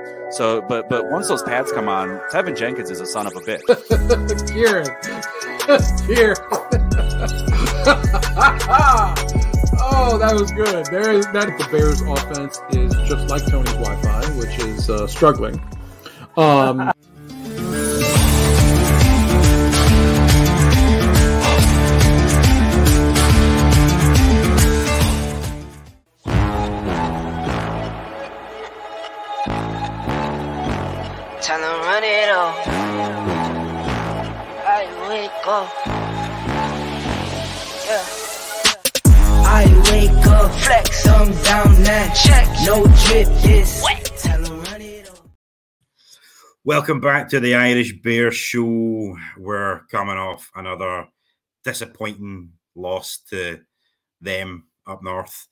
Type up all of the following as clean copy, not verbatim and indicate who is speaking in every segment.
Speaker 1: So, but once those pads come on, Tevin Jenkins is a son of a bitch.
Speaker 2: Kieran. Kieran. Oh, that was good. The Bears offense is just like Tony's Wi-Fi, which is struggling.
Speaker 3: Time to run it all. I wake up. Yeah. I wake up, flex, thumb down that check. No drip, this wet. Time to run it all.
Speaker 4: Welcome back to the Irish Bear Show. We're coming off another disappointing loss to them up north.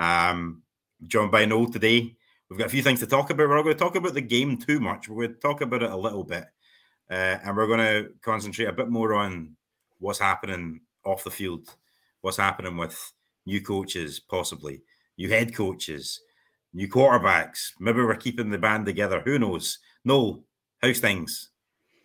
Speaker 4: Joined by Noel today. We've got a few things to talk about. We're not going to talk about the game too much. We're going to talk about it a little bit. And we're going to concentrate a bit more on what's happening off the field, what's happening with new coaches, possibly, new head coaches, new quarterbacks. Maybe we're keeping the band together. Who knows? No, how's things?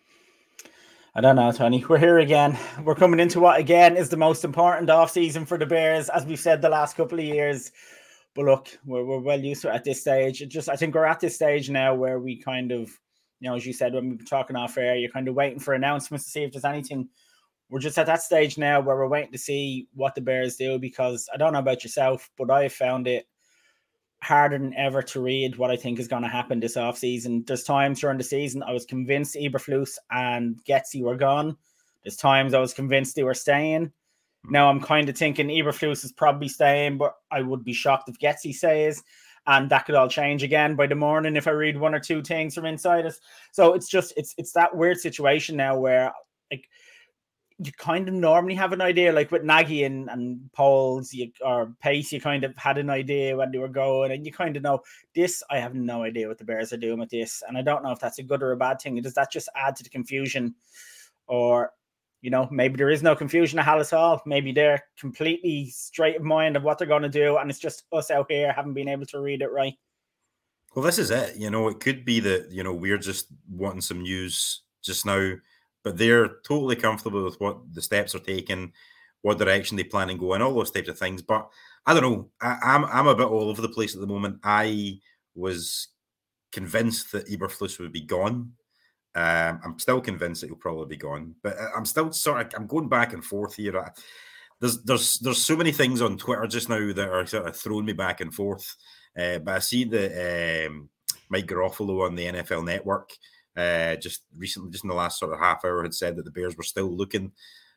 Speaker 5: I don't know, Tony. We're here again. We're coming into what, again, is the most important offseason for the Bears, as we've said the last couple of years. But look, we're well used to it at this stage. I think we're at this stage now where we kind of, as you said, when we were talking off air, you're kind of waiting for announcements to see if there's anything. We're just at that stage now where we're waiting to see what the Bears do, because I don't know about yourself, but I have found it harder than ever to read what I think is going to happen this offseason. There's times during the season I was convinced Eberflus and Getsy were gone. There's times I was convinced they were staying. Now I'm kind of thinking Eberflus is probably staying, but I would be shocked if Getsy stays, and that could all change again by the morning if I read one or two things from inside us. So it's just it's that weird situation now where like you kind of normally have an idea, like with Nagy and Pauls or Pace, you kind of had an idea when they were going, and you kind of know this. I have no idea what the Bears are doing with this, and I don't know if that's a good or a bad thing. Does that just add to the confusion, or? Maybe there is no confusion at Hallis Hall. Maybe they're completely straight of mind of what they're going to do, and it's just us out here haven't been able to read it right.
Speaker 4: Well, this is it. It could be that, we're just wanting some news just now, but they're totally comfortable with what the steps are taking, what direction they plan and go, and all those types of things. But I don't know. I'm a bit all over the place at the moment. I was convinced that Eberflus would be gone. I'm still convinced it will probably be gone, but I'm still I'm going back and forth here. There's so many things on Twitter just now that are sort of throwing me back and forth. But I see that Mike Garofalo on the NFL Network just recently, just in the last sort of half hour, had said that the Bears were still looking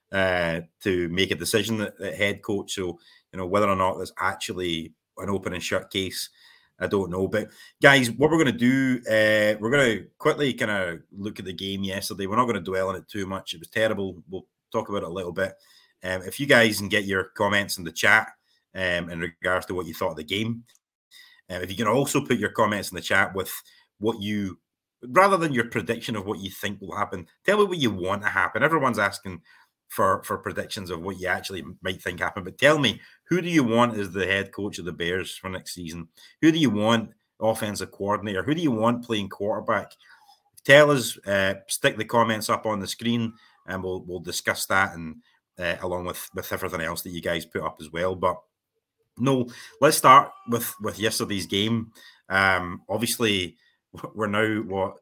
Speaker 4: to make a decision at head coach. So, whether or not there's actually an open and shut case, I don't know. But guys, what we're going to do, we're going to quickly kind of look at the game yesterday. We're not going to dwell on it too much. It was terrible. We'll talk about it a little bit. If you guys can get your comments in the chat in regards to what you thought of the game. If you can also put your comments in the chat with what you, rather than your prediction of what you think will happen, tell me what you want to happen. Everyone's asking for predictions of what you actually might think happen. But tell me, who do you want as the head coach of the Bears for next season? Who do you want offensive coordinator? Who do you want playing quarterback? Tell us, stick the comments up on the screen, and we'll discuss that, and along with everything else that you guys put up as well. But no, let's start with yesterday's game. Obviously, we're now,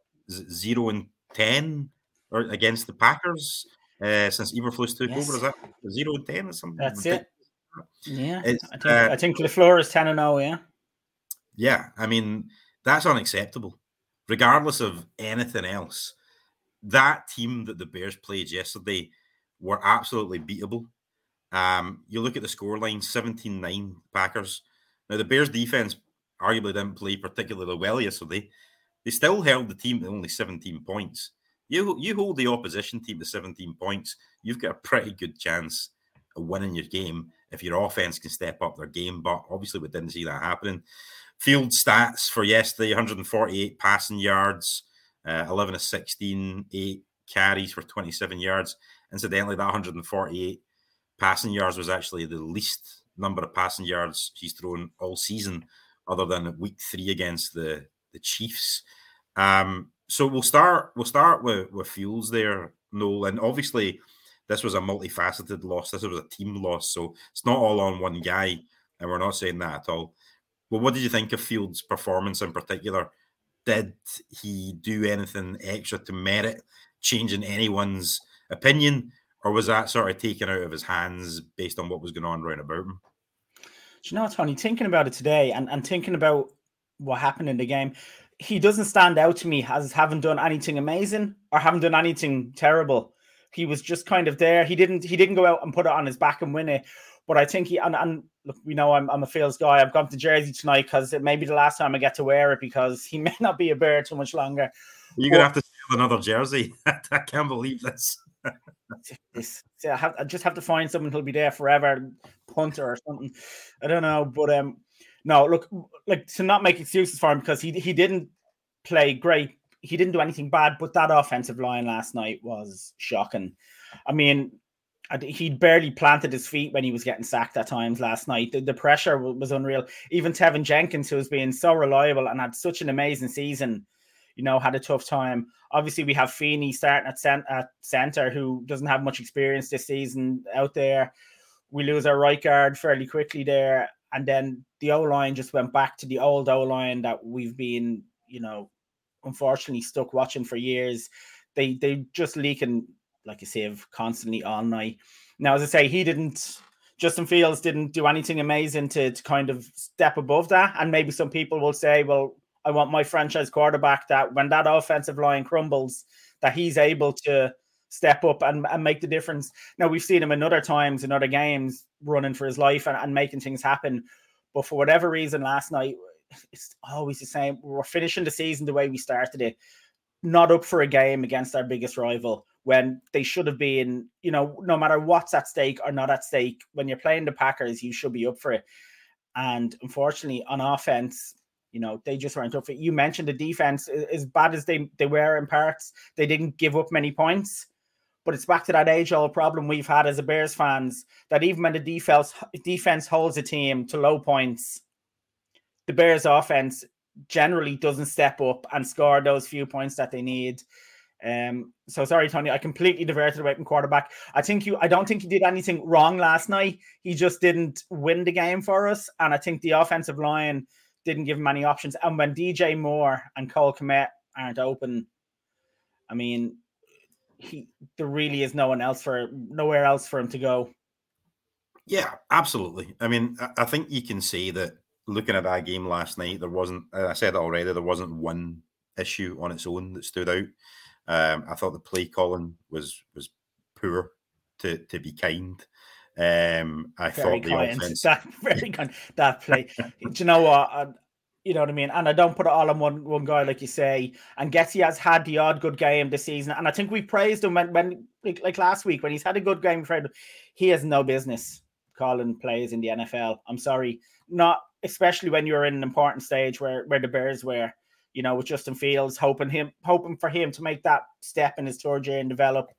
Speaker 4: 0-10 or against the Packers since Eberflus took over. Is that 0-10 or something?
Speaker 5: That's it. Yeah, I think LaFleur is 10-0. Yeah.
Speaker 4: Yeah, I mean, that's unacceptable. Regardless of anything else, that team that the Bears played yesterday were absolutely beatable. You look at the scoreline, 17-9 Packers. Now, the Bears defense arguably didn't play particularly well yesterday. They still held the team to only 17 points. You hold the opposition team to 17 points, you've got a pretty good chance of winning your game if your offense can step up their game. But obviously, we didn't see that happening. Field stats for yesterday: 148 passing yards, 11 of 16, 8 carries for 27 yards. Incidentally, that 148 passing yards was actually the least number of passing yards he's thrown all season, other than week 3 against the Chiefs. So we'll start with Fields there, Noel, and obviously this was a multifaceted loss. This was a team loss, so it's not all on one guy, and we're not saying that at all. Well, what did you think of Fields' performance in particular? Did he do anything extra to merit changing anyone's opinion, or was that sort of taken out of his hands based on what was going on round about him?
Speaker 5: Do you know, Tony, thinking about it today and thinking about what happened in the game, he doesn't stand out to me as having done anything amazing or having done anything terrible. He was just kind of there. He didn't go out and put it on his back and win it. But I think and look, we know I'm a Fields guy. I've got the jersey tonight because it may be the last time I get to wear it because he may not be a Bear too much longer.
Speaker 4: You're going to have to steal another jersey. I can't believe this.
Speaker 5: I just have to find someone who'll be there forever, punter or something. I don't know. But no, look, like to not make excuses for him because he didn't play great. He didn't do anything bad, but that offensive line last night was shocking. I mean, he barely planted his feet when he was getting sacked at times last night. The pressure was unreal. Even Tevin Jenkins, who has been so reliable and had such an amazing season, had a tough time. Obviously, we have Feeney starting at center, who doesn't have much experience this season out there. We lose our right guard fairly quickly there. And then the O-line just went back to the old O-line that we've been, unfortunately stuck watching for years. They just leaking like a sieve constantly all night. Now, as I say, Justin Fields didn't do anything amazing to kind of step above that. And maybe some people will say, well, I want my franchise quarterback that when that offensive line crumbles, that he's able to step up and make the difference. Now, we've seen him in other times, in other games, running for his life and making things happen. But for whatever reason, last night, it's always the same. We're finishing the season the way we started it, not up for a game against our biggest rival when they should have been, no matter what's at stake or not at stake, when you're playing the Packers, you should be up for it. And unfortunately, on offense, they just weren't up for it. You mentioned the defense, as bad as they were in parts, they didn't give up many points. But it's back to that age-old problem we've had as a Bears fans, that even when the defense holds a team to low points, the Bears offense generally doesn't step up and score those few points that they need. So sorry, Tony, I completely diverted away from quarterback. I don't think he did anything wrong last night. He just didn't win the game for us. And I think the offensive line didn't give him any options. And when DJ Moore and Cole Kmet aren't open, I mean, there really is nowhere else for him to go.
Speaker 4: Yeah, absolutely. I mean, I think you can say that looking at that game last night, there wasn't, I said it already, there wasn't one issue on its own that stood out. I thought the play calling was poor, to be kind. I thought the offense...
Speaker 5: very kind. That play. Do you know what? You know what I mean? And I don't put it all on one guy, like you say. And Getsy has had the odd good game this season. And I think we praised him when like last week, when he's had a good game. He has no business calling plays in the NFL. I'm sorry. Not especially when you're in an important stage where the Bears were, with Justin Fields, hoping for him to make that step in his third year and develop.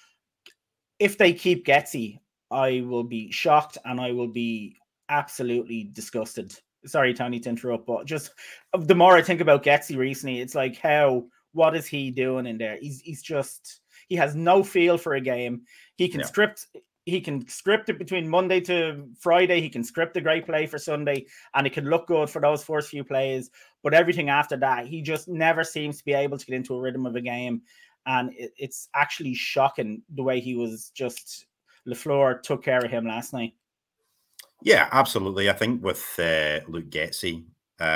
Speaker 5: If they keep Getsy, I will be shocked and I will be absolutely disgusted. Sorry, Tony, to interrupt, but just the more I think about Getsy recently, it's like, what is he doing in there? He has no feel for a game. He can script it between Monday to Friday. He can script a great play for Sunday, and it can look good for those first few plays. But everything after that, he just never seems to be able to get into a rhythm of a game. And it's actually shocking the way he was just... LaFleur took care of him last night.
Speaker 4: Yeah, absolutely. I think with Luke Getsy,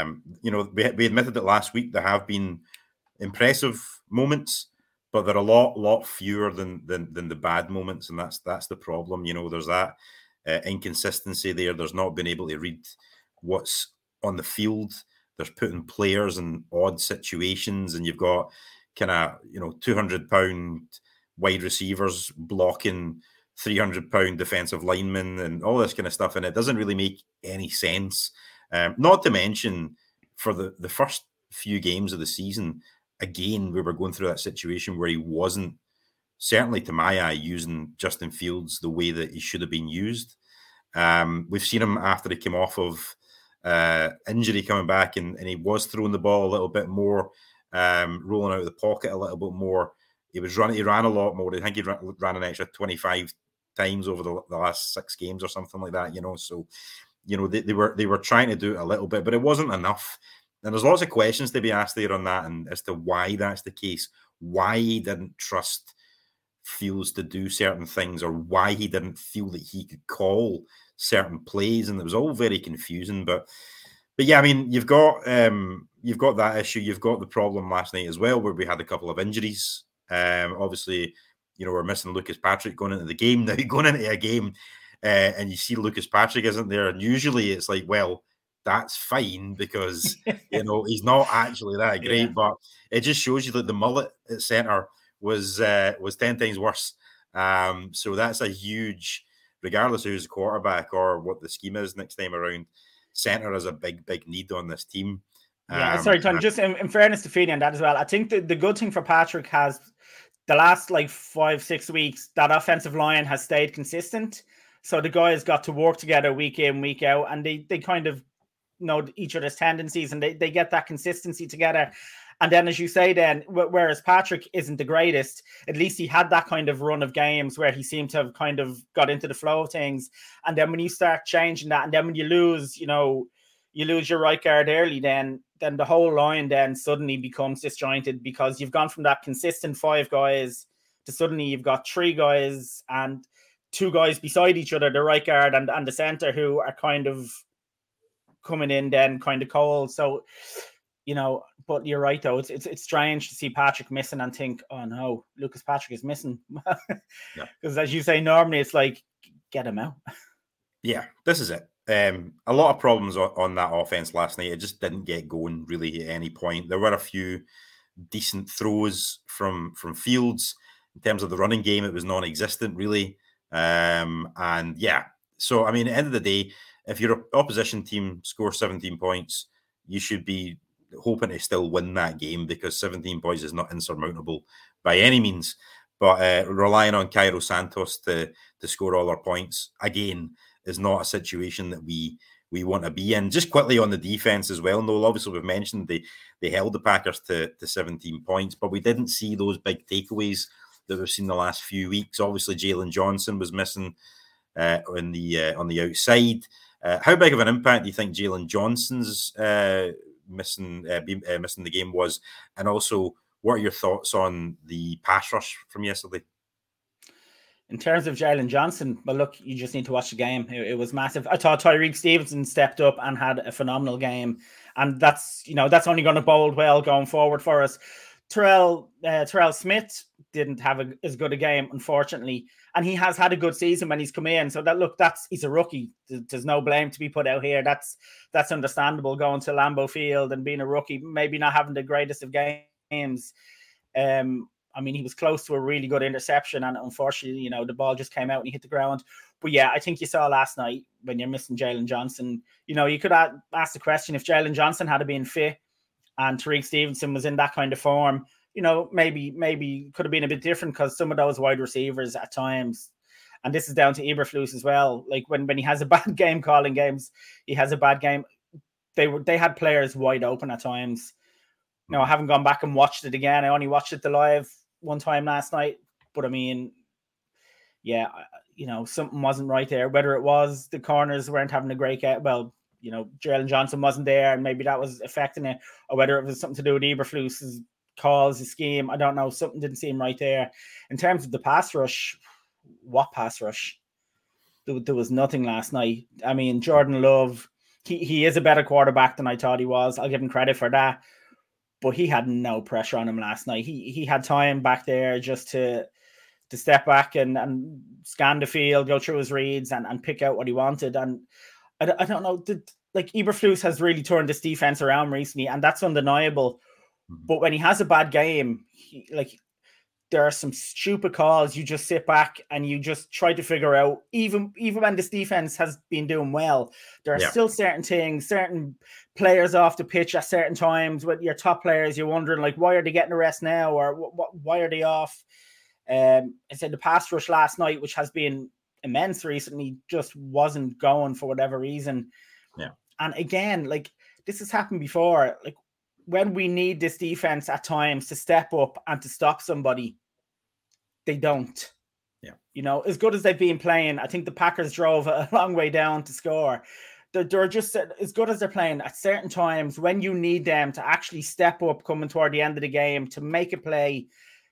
Speaker 4: we admitted it last week. There have been impressive moments, but they're a lot fewer than the bad moments, and that's the problem. There's that inconsistency there. There's not been able to read what's on the field. There's putting players in odd situations, and you've got kind of 200-pound wide receivers blocking 300-pound defensive linemen and all this kind of stuff, and it doesn't really make any sense. Not to mention, for the first few games of the season, again, we were going through that situation where he wasn't, certainly to my eye, using Justin Fields the way that he should have been used. We've seen him after he came off of injury coming back, and he was throwing the ball a little bit more rolling out of the pocket a little bit more. He ran a lot more. I think he ran an extra 25 times over the last 6 games or something like that, so they were trying to do it a little bit, but it wasn't enough. And there's lots of questions to be asked there on that, and as to why that's the case, why he didn't trust Fields to do certain things, or why he didn't feel that he could call certain plays, and it was all very confusing. But yeah, I mean, you've got that issue. You've got the problem last night as well, where we had a couple of injuries. Obviously, we're missing Lucas Patrick going into the game now. Going into a game, and you see Lucas Patrick isn't there, and usually it's like, well, that's fine because he's not actually that great. Yeah. But it just shows you that the mullet at centre was 10 times worse. So that's a huge, regardless of who's the quarterback or what the scheme is next time around, centre is a big need on this team.
Speaker 5: Yeah, sorry, Tony, just in fairness to Feedy on that as well, I think the good thing for Patrick has the last 5-6 weeks, that offensive line has stayed consistent. So the guys got to work together week in, week out, and they kind of know each other's tendencies, and they get that consistency together. And then, as you say, then, whereas Patrick isn't the greatest, at least he had that kind of run of games where he seemed to have kind of got into the flow of things. And then when you start changing that, and then when you lose, you lose your right guard early, then the whole line then suddenly becomes disjointed, because you've gone from that consistent 5 guys to suddenly you've got 3 guys and 2 guys beside each other, the right guard and the center, who are kind of coming in then kind of cold. So, but you're right though. It's strange to see Patrick missing and think, oh no, Lucas Patrick is missing. Because as you say, normally it's like, get him out.
Speaker 4: Yeah, this is it. A lot of problems on that offense last night. It just didn't get going really at any point. There were a few decent throws from Fields. In terms of the running game, it was non-existent really. And yeah, so I mean, at the end of the day, if your opposition team scores 17 points, you should be hoping to still win that game, because 17 points is not insurmountable by any means. But relying on Cairo Santos to score all our points, again, is not a situation that we want to be in. Just quickly on the defense as well, Noel, obviously we've mentioned they held the Packers to 17 points, but we didn't see those big takeaways that we've seen the last few weeks. Obviously, Jalen Johnson was missing on the outside. How big of an impact do you think Jalen Johnson's missing the game was? And also, what are your thoughts on the pass rush from yesterday?
Speaker 5: In terms of Jalen Johnson, well, look, you just need to watch the game. It was massive. I thought Tyreek Stevenson stepped up and had a phenomenal game, and that's only going to bode well going forward for us. Terrell Smith didn't have as good a game, unfortunately, and he has had a good season when he's come in. So he's a rookie. There's no blame to be put out here. That's understandable, going to Lambeau Field and being a rookie, maybe not having the greatest of games. I mean, he was close to a really good interception, and unfortunately, the ball just came out and he hit the ground. But yeah, I think you saw last night when you're missing Jalen Johnson, you could ask the question, if Jalen Johnson had been fit and Tyreek Stevenson was in that kind of form, maybe could have been a bit different, because some of those wide receivers at times, and this is down to Eberflus as well, like when he has a bad game calling games, he has a bad game. They had players wide open at times. I haven't gone back and watched it again. I only watched it the live one time last night, but I mean, yeah, something wasn't right there. Whether it was the corners weren't having a great game, well, Jalen Johnson wasn't there, and maybe that was affecting it, or whether it was something to do with Eberflus's calls, his scheme, I don't know. Something didn't seem right there. In terms of the pass rush, what pass rush? There was nothing last night. I mean, Jordan Love, he is a better quarterback than I thought he was. I'll give him credit for that. But he had no pressure on him last night. He had time back there just to step back and scan the field, go through his reads and pick out what he wanted. And I don't know, Eberflus has really turned this defense around recently, and that's undeniable. But when he has a bad game, there are some stupid calls. You just sit back and you just try to figure out, even when this defense has been doing well, there are still certain things, certain players off the pitch at certain times with your top players. You're wondering, why are they getting a rest now, or why are they off? I said the pass rush last night, which has been immense recently, just wasn't going for whatever reason. Yeah. And again, this has happened before. when we need this defense at times to step up and to stop somebody, they don't.
Speaker 4: Yeah.
Speaker 5: You know, as good as they've been playing, I think the Packers drove a long way down to score. They're just as good as they're playing at certain times when you need them to actually step up coming toward the end of the game to make a play.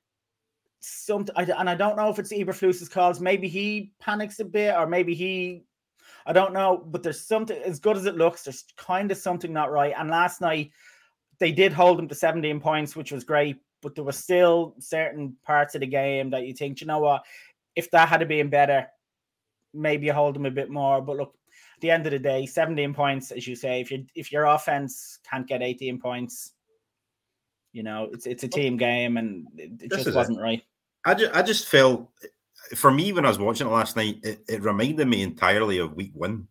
Speaker 5: And I don't know if it's Eberflus's calls. Maybe he panics a bit, or maybe I don't know, but there's something, as good as it looks, there's kind of something not right. And last night, they did hold them to 17 points, which was great, but there were still certain parts of the game that you think, you know what, if that had been better, maybe you hold them a bit more. But look, at the end of the day, 17 points, as you say, if your offense can't get 18 points, you know, it's a team game, and it just wasn't right.
Speaker 4: I just felt, for me, when I was watching it last night, it reminded me entirely of week 1,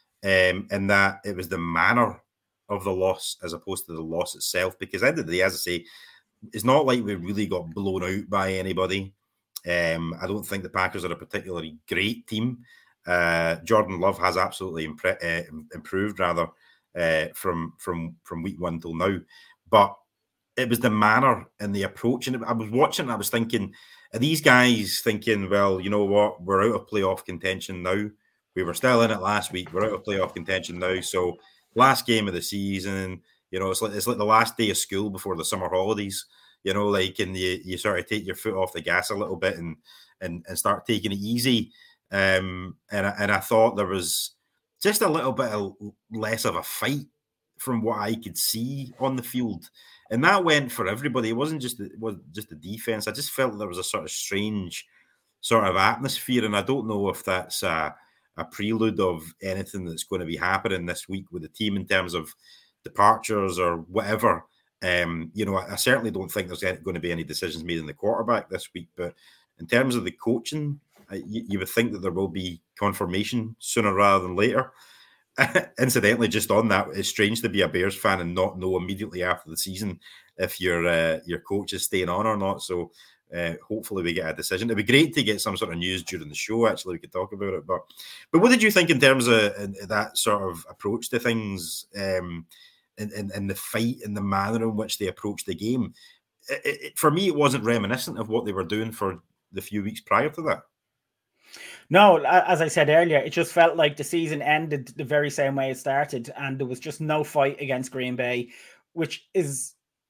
Speaker 4: in that it was the manner of the loss as opposed to the loss itself. Because at the end of the day, as I say, it's not like we really got blown out by anybody. I don't think the Packers are a particularly great team. Jordan Love has absolutely improved, rather, from week 1 till now. But it was the manner and the approach. And I was watching and I was thinking, are these guys thinking, well, you know what, we're out of playoff contention now. We were still in it last week. We're out of playoff contention now. So last game of the season, you know, it's like the last day of school before the summer holidays, you know, like, and you sort of take your foot off the gas a little bit and start taking it easy. And I thought there was just a little bit less of a fight from what I could see on the field. And that went for everybody. It wasn't just the defense. I just felt there was a sort of strange sort of atmosphere. And I don't know if that's a prelude of anything that's going to be happening this week with the team in terms of departures or whatever. You know, I certainly don't think there's going to be any decisions made in the quarterback this week. But in terms of the coaching, you would think that there will be confirmation sooner rather than later. Incidentally, just on that, it's strange to be a Bears fan and not know immediately after the season if your coach is staying on or not. So hopefully we get a decision. It'd be great to get some sort of news during the show. Actually, we could talk about it. But what did you think in terms of that sort of approach to things, and the fight and the manner in which they approached the game? For me, it wasn't reminiscent of what they were doing for the few weeks prior to that.
Speaker 5: No, as I said earlier, it just felt like the season ended the very same way it started, and there was just no fight against Green Bay, which is,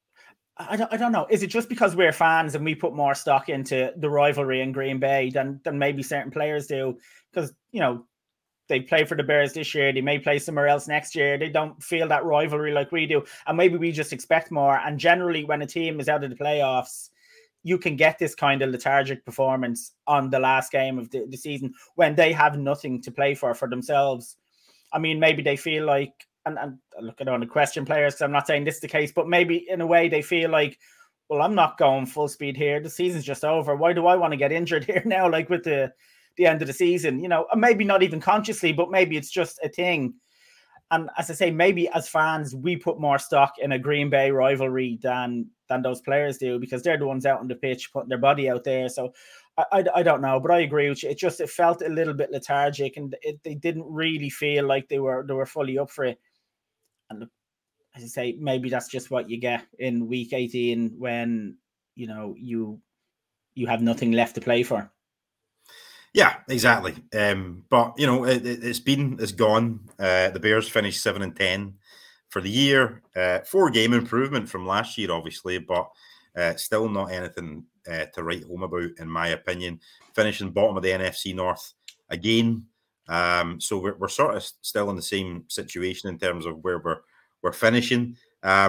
Speaker 5: I don't know. Is it just because we're fans and we put more stock into the rivalry in Green Bay than maybe certain players do? Because, you know, they play for the Bears this year, they may play somewhere else next year. They don't feel that rivalry like we do, and maybe we just expect more. And generally, when a team is out of the playoffs, you can get this kind of lethargic performance on the last game of the season when they have nothing to play for themselves. I mean, maybe they feel like, and look, I don't want to question players because I'm not saying this is the case, but maybe in a way they feel like, well, I'm not going full speed here. The season's just over. Why do I want to get injured here now, like with the end of the season? You know, maybe not even consciously, but maybe it's just a thing. And as I say, maybe as fans, we put more stock in a Green Bay rivalry than those players do, because they're the ones out on the pitch putting their body out there. So I don't know, but I agree with you. It felt a little bit lethargic, and they didn't really feel like they were fully up for it. And look, as I say, maybe that's just what you get in week 18 when, you know, you have nothing left to play for.
Speaker 4: Yeah, exactly. But, you know, it's gone. The Bears finished 7-10 for the year. 4-game improvement from last year, obviously, but still not anything to write home about, in my opinion. Finishing bottom of the NFC North again. So we're sort of still in the same situation in terms of where we're finishing.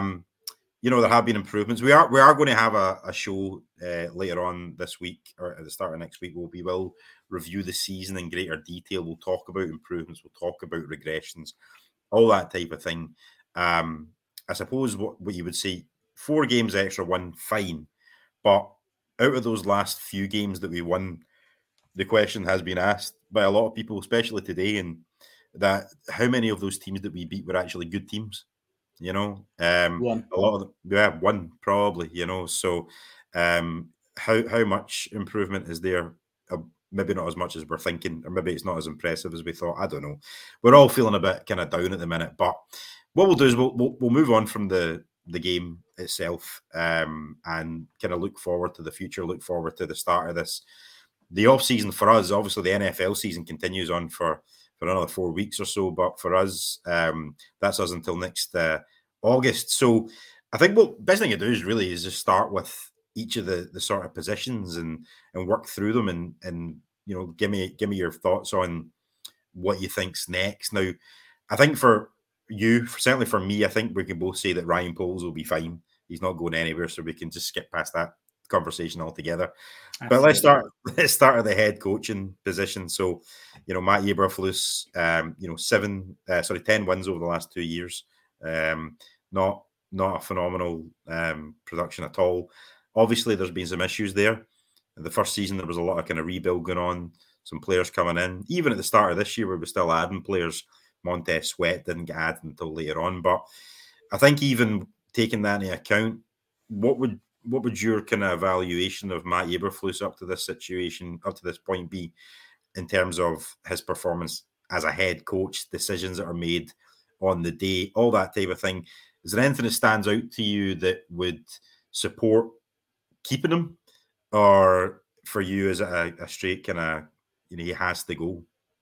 Speaker 4: You know, there have been improvements. We are going to have a show later on this week, or at the start of next week. We will review the season in greater detail. We'll talk about improvements. We'll talk about regressions, all that type of thing. I suppose what you would say, 4 games extra won, fine. But out of those last few games that we won, the question has been asked by a lot of people, especially today, and that how many of those teams that we beat were actually good teams? You know,
Speaker 5: One.
Speaker 4: A lot of them, yeah, one probably. You know, so how much improvement is there? Maybe not as much as we're thinking, or maybe it's not as impressive as we thought. I don't know. We're all feeling a bit kind of down at the minute. But what we'll do is we'll move on from the the game itself, and kind of look forward to the future, look forward to the start of this. The off season for us, obviously the NFL season continues on for another 4 weeks or so, but for us, that's us until next August. So I think what best thing to do is just start with each of the sort of positions and work through them and give me your thoughts on what you think's next. Now, I think for you, certainly for me, I think we can both say that Ryan Poles will be fine. He's not going anywhere, so we can just skip past that conversation altogether. Absolutely. But let's start at the head coaching position. So, Matt Eberflus, 10 wins over the last 2 years. Not a phenomenal production at all. Obviously, there's been some issues there. In the first season, there was a lot of kind of rebuild going on, some players coming in. Even at the start of this year, we were still adding players. Montez Sweat didn't get added until later on. But I think even taking that into account, what would your kind of evaluation of Matt Eberflus up to this point be in terms of his performance as a head coach, decisions that are made on the day, all that type of thing? Is there anything that stands out to you that would support keeping him, or for you is it a straight kind of he has to go?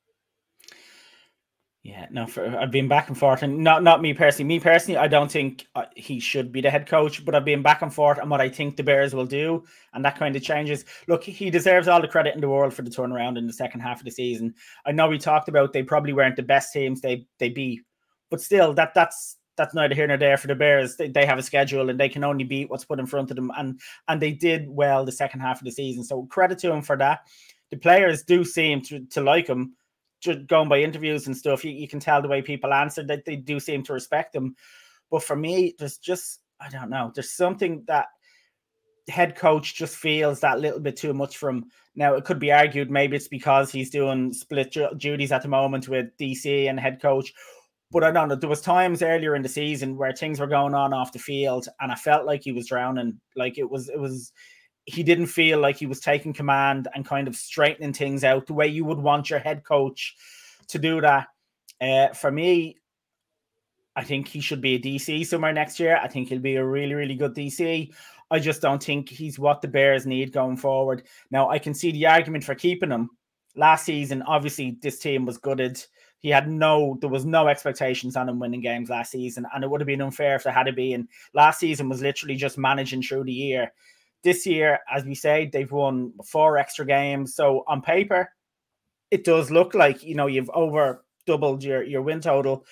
Speaker 5: Yeah, no, I've been back and forth, and not me personally. Me personally, I don't think he should be the head coach, but I've been back and forth on what I think the Bears will do, and that kind of changes. Look, he deserves all the credit in the world for the turnaround in the second half of the season. I know we talked about they probably weren't the best teams they beat, but still, that's neither here nor there for the Bears. They have a schedule, and they can only beat what's put in front of them, and they did well the second half of the season. So credit to him for that. The players do seem to like him. Just going by interviews and stuff, you can tell the way people answered that they do seem to respect him. But for me, there's just, I don't know, there's something that head coach just feels that little bit too much from. Now, it could be argued maybe it's because he's doing split duties at the moment with DC and head coach. But I don't know, there was times earlier in the season where things were going on off the field and I felt like he was drowning. Like it was he didn't feel like he was taking command and kind of straightening things out the way you would want your head coach to do that. For me, I think he should be a DC somewhere next year. I think he'll be a really, really good DC. I just don't think he's what the Bears need going forward. Now, I can see the argument for keeping him. Last season, obviously, this team was gutted. There was no expectations on him winning games last season, and it would have been unfair if there had to be. And last season was literally just managing through the year. This year, as we say, they've won 4 extra games. So on paper, it does look like, you've over doubled your win total.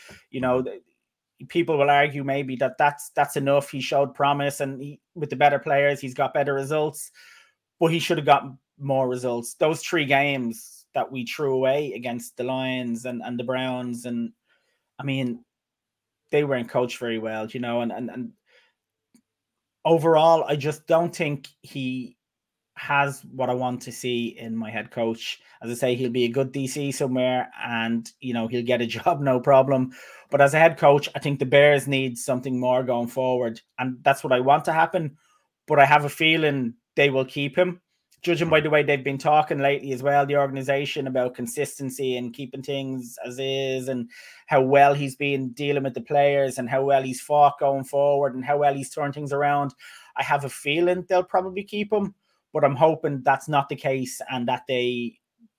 Speaker 5: People will argue maybe that's enough. He showed promise, and with the better players, he's got better results, but he should have gotten more results. Those 3 games that we threw away against the Lions and the Browns, and I mean, they weren't coached very well, and overall, I just don't think he has what I want to see in my head coach. As I say, he'll be a good DC somewhere and, he'll get a job, no problem. But as a head coach, I think the Bears need something more going forward. And that's what I want to happen. But I have a feeling they will keep him. Judging by the way they've been talking lately as well, the organization, about consistency and keeping things as is, and how well he's been dealing with the players and how well he's fought going forward and how well he's turned things around. I have a feeling they'll probably keep him, but I'm hoping that's not the case and that they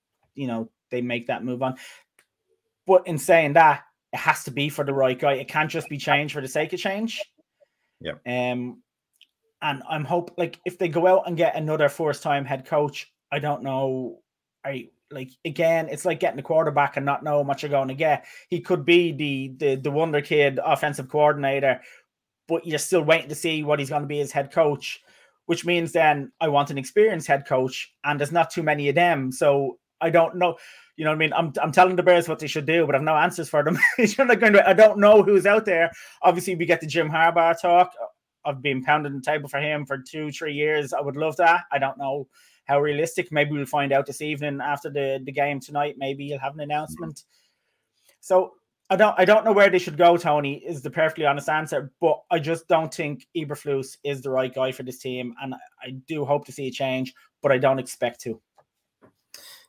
Speaker 5: make that move on. But in saying that, it has to be for the right guy. It can't just be change for the sake of change.
Speaker 4: Yeah.
Speaker 5: And I'm hoping, if they go out and get another first-time head coach, I don't know. Again, it's like getting a quarterback and not knowing what you're going to get. He could be the wonder kid offensive coordinator, but you're still waiting to see what he's going to be as head coach, which means then I want an experienced head coach, and there's not too many of them. So I don't know. You know what I mean? I'm telling the Bears what they should do, but I've no answers for them. I don't know who's out there. Obviously, we get the Jim Harbaugh talk. I've been pounding the table for him for 2-3 years. I would love that. I don't know how realistic. Maybe we'll find out this evening after the game tonight. Maybe he'll have an announcement. So I don't know where they should go, Tony, is the perfectly honest answer. But I just don't think Eberflus is the right guy for this team. And I do hope to see a change, but I don't expect to.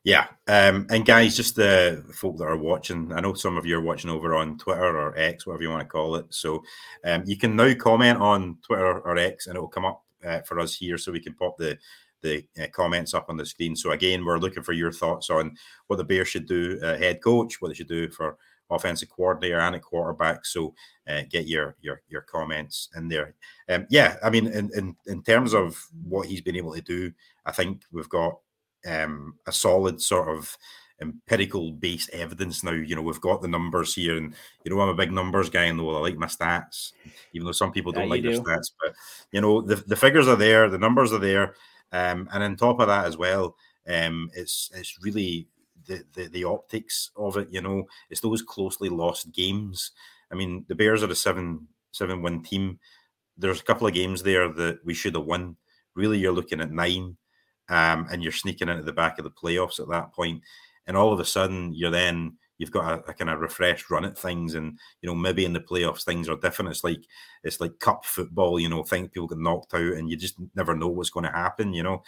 Speaker 4: Yeah, and guys, just the folk that are watching, I know some of you are watching over on Twitter or X, whatever you want to call it. So you can now comment on Twitter or X, and it will come up for us here, so we can pop the comments up on the screen. So again, we're looking for your thoughts on what the Bears should do, head coach, what they should do for offensive coordinator and a quarterback. So get your comments in there. Yeah, I mean, in terms of what he's been able to do, I think we've got a solid sort of empirical based evidence now. You know, we've got the numbers here, and you know, I'm a big numbers guy, and I like my stats, even though some people don't like their stats. But you know, the figures are there, the numbers are there, and on top of that as well, it's really the optics of it. You know, it's those closely lost games. I mean, the Bears are a 7-win team. There's a couple of games there that we should have won. Really, you're looking at 9. And you're sneaking into the back of the playoffs at that point, and all of a sudden you've got a kind of refreshed run at things, and you know, maybe in the playoffs things are different. It's like cup football, you know, things, people get knocked out and you just never know what's going to happen, you know.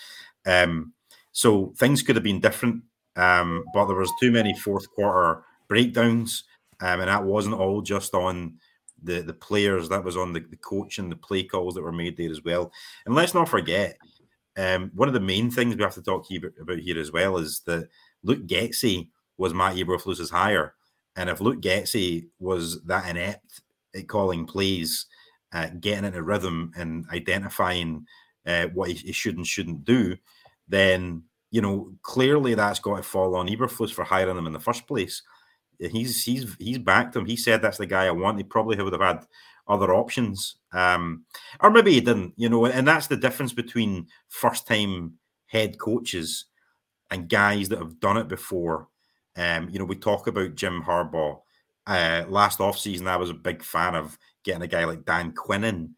Speaker 4: So things could have been different, but there was too many fourth quarter breakdowns, and that wasn't all just on the players, that was on the coach and the play calls that were made there as well. And let's not forget, one of the main things we have to talk to you about here as well is that Luke Getsy was Matt Eberflus's hire. And if Luke Getsy was that inept at calling plays, getting into rhythm and identifying what he should and shouldn't do, then, you know, clearly that's got to fall on Eberflus for hiring him in the first place. He's backed him. He said that's the guy I want. He probably would have had other options, or maybe he didn't, you know. And that's the difference between first-time head coaches and guys that have done it before. You know, we talk about Jim Harbaugh. Last offseason, I was a big fan of getting a guy like Dan Quinn in.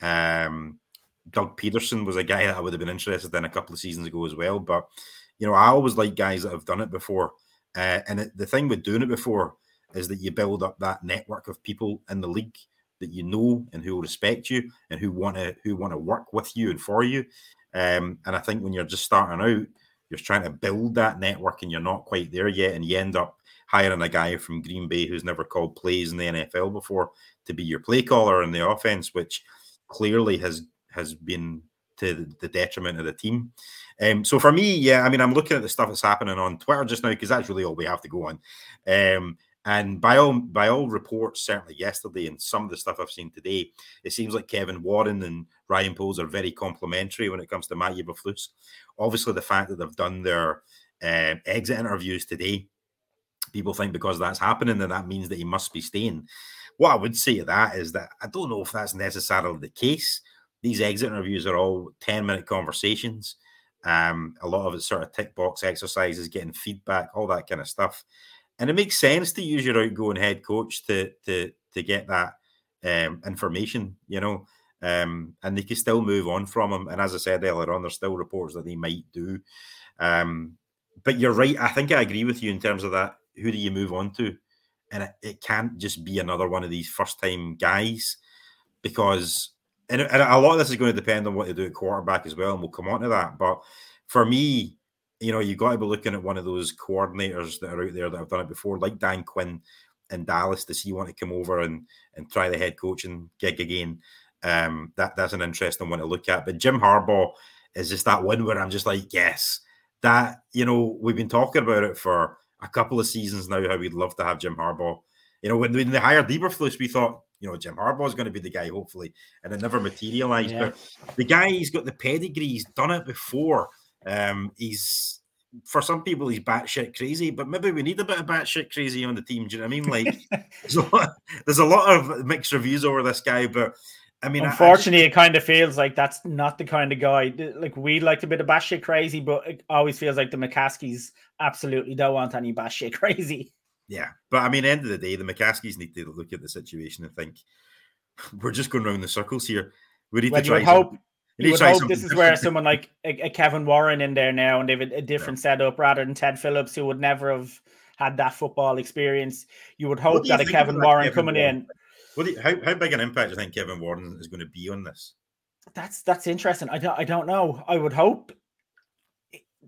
Speaker 4: Doug Peterson was a guy that I would have been interested in a couple of seasons ago as well. But, you know, I always like guys that have done it before. And the thing with doing it before is that you build up that network of people in the league that you know and who will respect you and who want to work with you and for you. And I think when you're just starting out, you're trying to build that network and you're not quite there yet, and you end up hiring a guy from Green Bay who's never called plays in the NFL before to be your play caller in the offense, which clearly has been to the detriment of the team. So for me, yeah, I mean, I'm looking at the stuff that's happening on Twitter just now because that's really all we have to go on. And by all reports, certainly yesterday and some of the stuff I've seen today, it seems like Kevin Warren and Ryan Poles are very complimentary when it comes to Matt Eberflus. Obviously, the fact that they've done their exit interviews today, people think because that's happening, then that means that he must be staying. What I would say to that is that I don't know if that's necessarily the case. These exit interviews are all 10-minute conversations. A lot of it's sort of tick box exercises, getting feedback, all that kind of stuff. And it makes sense to use your outgoing head coach to get that information, you know, and they can still move on from him. And as I said earlier on, there's still reports that they might do. But you're right. I think I agree with you in terms of that. Who do you move on to? And it can't just be another one of these first-time guys, because and a lot of this is going to depend on what they do at quarterback as well, and we'll come on to that. But for me, you know, you've got to be looking at one of those coordinators that are out there that have done it before, like Dan Quinn in Dallas, to see you want to come over and try the head coaching gig again. That's an interesting one to look at. But Jim Harbaugh is just that one where I'm just like, yes, that, you know, we've been talking about it for a couple of seasons now, how we'd love to have Jim Harbaugh. You know, when they hired Eberflus, we thought, you know, Jim Harbaugh is going to be the guy, hopefully, and it never materialized. Yeah. But the guy, he's got the pedigree, he's done it before. He's, for some people, he's batshit crazy, but maybe we need a bit of batshit crazy on the team. Do you know what I mean? Like, there's a lot of mixed reviews over this guy, but I mean,
Speaker 5: unfortunately, it kind of feels like that's not the kind of guy. Like, we like a bit of batshit crazy, but it always feels like the McCaskies absolutely don't want any batshit crazy.
Speaker 4: Yeah, but I mean, end of the day, the McCaskies need to look at the situation and think, we're just going around the circles here. We need to try.
Speaker 5: You would hope this is where someone like a Kevin Warren in there now, and they have a different setup rather than Ted Phillips, who would never have had that football experience. You would hope that a Kevin Warren coming in.
Speaker 4: How big an impact do you think Kevin Warren is going to be on this?
Speaker 5: That's interesting. I don't know. I would hope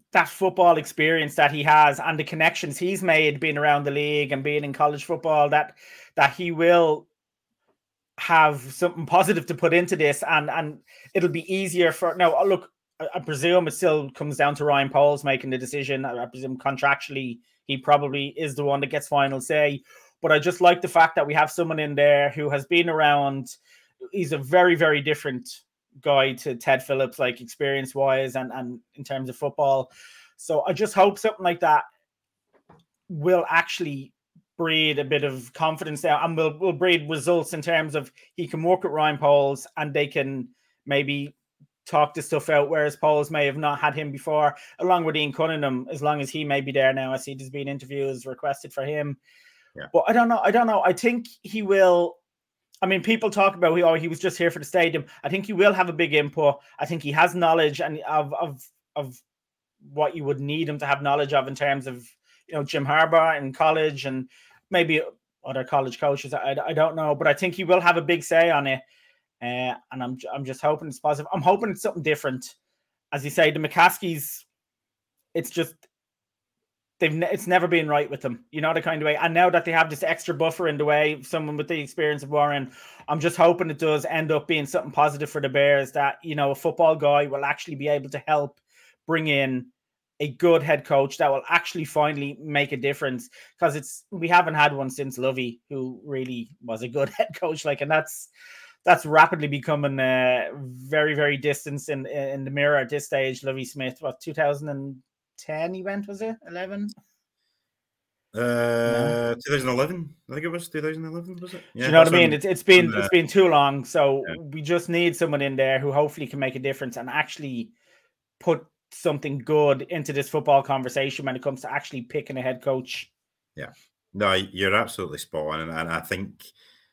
Speaker 5: that football experience that he has and the connections he's made being around the league and being in college football, that he will have something positive to put into this, and it'll be easier for now. Look, I presume it still comes down to Ryan Pauls making the decision. I presume contractually he probably is the one that gets final say. But I just like the fact that we have someone in there who has been around. He's a very, very different guy to Ted Phillips, like experience-wise and in terms of football. So I just hope something like that will actually breed a bit of confidence there, and will breed results in terms of he can work with Ryan Pauls and they can maybe talk this stuff out, whereas Pauls may have not had him before, along with Ian Cunningham, as long as he may be there now. I see there's been interviews requested for him.
Speaker 4: Yeah.
Speaker 5: But I don't know. I think he will. I mean, people talk about he was just here for the stadium. I think he will have a big input. I think he has knowledge and of what you would need him to have knowledge of in terms of, Jim Harbaugh in college and maybe other college coaches. I don't know, but I think he will have a big say on it. And I'm just hoping it's positive. I'm hoping it's something different. As you say, the McCaskies, it's just it's never been right with them, the kind of way. And now that they have this extra buffer in the way, someone with the experience of Warren, I'm just hoping it does end up being something positive for the Bears, that, a football guy will actually be able to help bring in a good head coach that will actually finally make a difference, because we haven't had one since Lovey, who really was a good head coach. And that's rapidly becoming very, very distant in the mirror at this stage. Lovey Smith, 2010 he went, was it 11?
Speaker 4: 2011, I think it was 2011, was it?
Speaker 5: Yeah, do you know what I mean? It's been too long, so we just need someone in there who hopefully can make a difference and actually put something good into this football conversation when it comes to actually picking a head coach.
Speaker 4: Yeah, no, you're absolutely spot on, and I think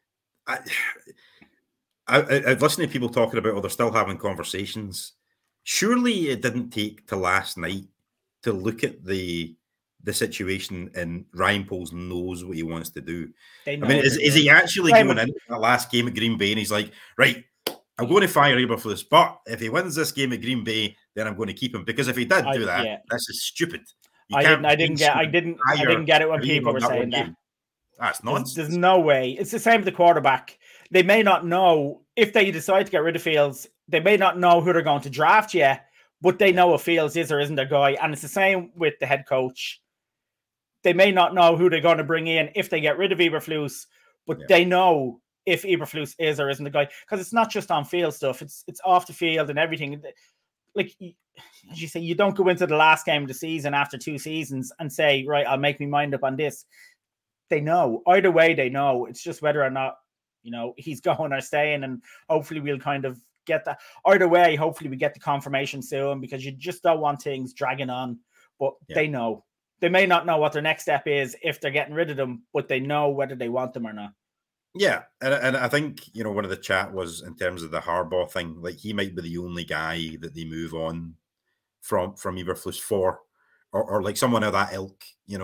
Speaker 4: I've listened to people talking about, they're still having conversations. Surely it didn't take to last night to look at the situation, and Ryan Pauls knows what he wants to do. I mean, is he actually going into that last game at Green Bay and he's like, right, I'm going to fire Eberflus, but if he wins this game at Green Bay, then I'm going to keep him, because if he did do that, that's just stupid.
Speaker 5: I didn't get it when people were saying that.
Speaker 4: That's nonsense.
Speaker 5: There's no way. It's the same with the quarterback. They may not know, if they decide to get rid of Fields, they may not know who they're going to draft yet, but they know if Fields is or isn't their guy. And it's the same with the head coach. They may not know who they're going to bring in if they get rid of Eberflus, but they know if Eberflus is or isn't the guy. Because it's not just on field stuff. It's off the field and everything. Like, as you say, you don't go into the last game of the season after 2 seasons and say, right, I'll make my mind up on this. They know. Either way, they know. It's just whether or not, he's going or staying, and hopefully we'll kind of get that. Either way, hopefully we get the confirmation soon, because you just don't want things dragging on. But they know. They may not know what their next step is if they're getting rid of them, but they know whether they want them or not.
Speaker 4: Yeah, and I think, one of the chat was in terms of the Harbaugh thing, like he might be the only guy that they move on from Eberflus for, or like someone of that ilk,